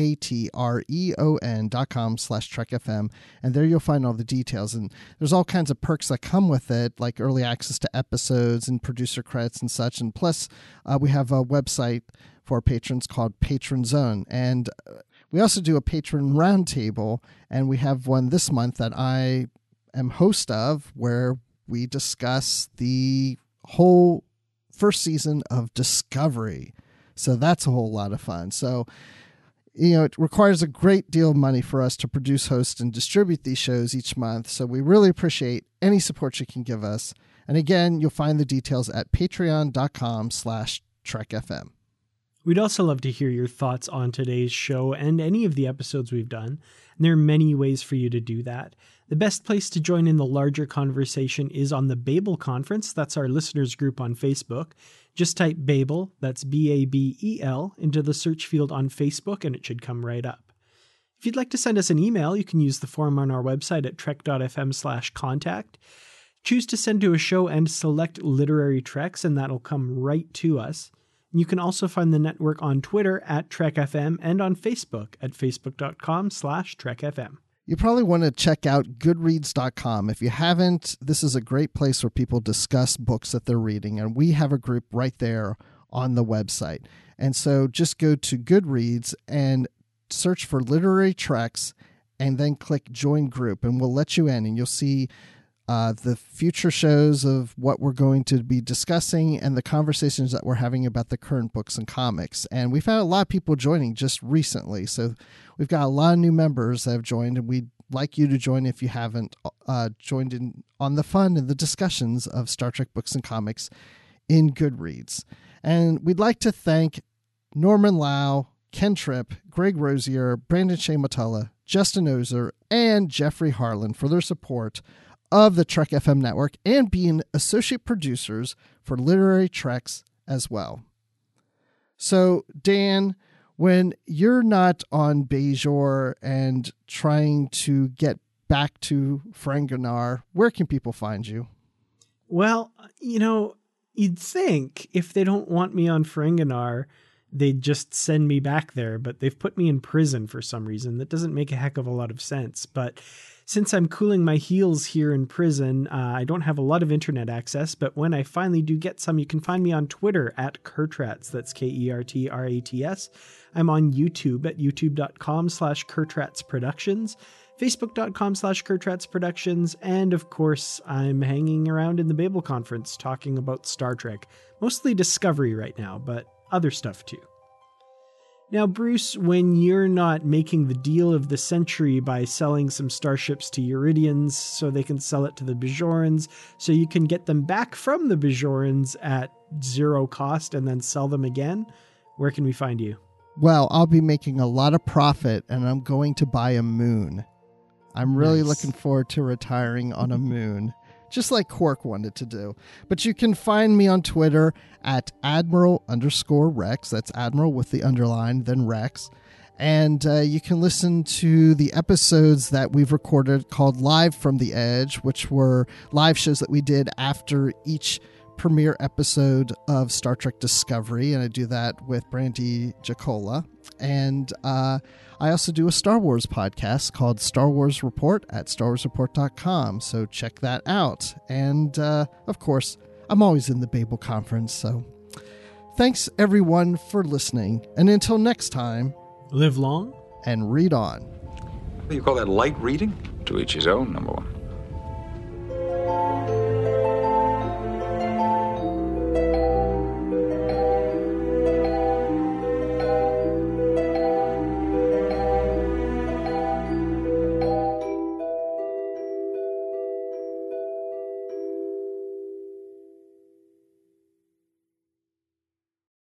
P-A-T-R-E-O-N dot com slash TrekFM. And there you'll find all the details. And there's all kinds of perks that come with it, like early access to episodes and producer credits and such. And plus, uh, we have a website for patrons called Patron Zone. And we also do a patron roundtable, and we have one this month that I am host of, where we discuss the whole first season of Discovery. So that's a whole lot of fun. So, you know, it requires a great deal of money for us to produce, host, and distribute these shows each month. So we really appreciate any support you can give us. And again, you'll find the details at patreon.com slash TrekFM. We'd also love to hear your thoughts on today's show and any of the episodes we've done. And there are many ways for you to do that. The best place to join in the larger conversation is on the Babel Conference. That's our listeners group on Facebook. Just type Babel, that's B A B E L, into the search field on Facebook and it should come right up. If you'd like to send us an email, you can use the form on our website at trek.fm slash contact. Choose to send to a show and select Literary Treks, and that'll come right to us. You can also find the network on Twitter at TrekFM and on Facebook at facebook.com slash TrekFM. You probably want to check out goodreads dot com. If you haven't, this is a great place where people discuss books that they're reading, and we have a group right there on the website. And so just go to Goodreads and search for Literary Treks and then click Join Group, and we'll let you in, and you'll see uh, the future shows of what we're going to be discussing and the conversations that we're having about the current books and comics. And we've had a lot of people joining just recently, so we've got a lot of new members that have joined, and we'd like you to join if you haven't uh, joined in on the fun and the discussions of Star Trek books and comics in Goodreads. And we'd like to thank Norman Lau, Ken Tripp, Greg Rosier, Brandon Shea Motella, Justin Ozer, and Jeffrey Harlan for their support of the Trek F M network and being associate producers for Literary Treks as well. So, Dan, when you're not on Bajor and trying to get back to Ferenginar, where can people find you? Well, you know, you'd think if they don't want me on Ferenginar, they'd just send me back there, but they've put me in prison for some reason. That doesn't make a heck of a lot of sense. But since I'm cooling my heels here in prison, uh, I don't have a lot of internet access, but when I finally do get some, you can find me on Twitter at Kertrats. That's K E R T R A T S. I'm on YouTube at youtube.com slash Kertrats Productions, facebook.com slash Kertrats Productions, and of course, I'm hanging around in the Babel Conference talking about Star Trek. Mostly Discovery right now, but other stuff too. Now, Bruce, when you're not making the deal of the century by selling some starships to Euridians so they can sell it to the Bajorans so you can get them back from the Bajorans at zero cost and then sell them again, where can we find you? Well, I'll be making a lot of profit, and I'm going to buy a moon. I'm really nice. looking forward to retiring on a moon, just like Quark wanted to do. But you can find me on Twitter at Admiral underscore Rex. That's Admiral with the underline, then Rex. And uh, you can listen to the episodes that we've recorded called Live from the Edge, which were live shows that we did after each premiere episode of Star Trek Discovery, and I do that with Brandy Jacola. And uh, I also do a Star Wars podcast called Star Wars Report at star wars report dot com, so check that out. And uh, of course, I'm always in the Babel Conference, so thanks everyone for listening, and until next time, live long and read on. What do you call that, light reading? To each his own, number one.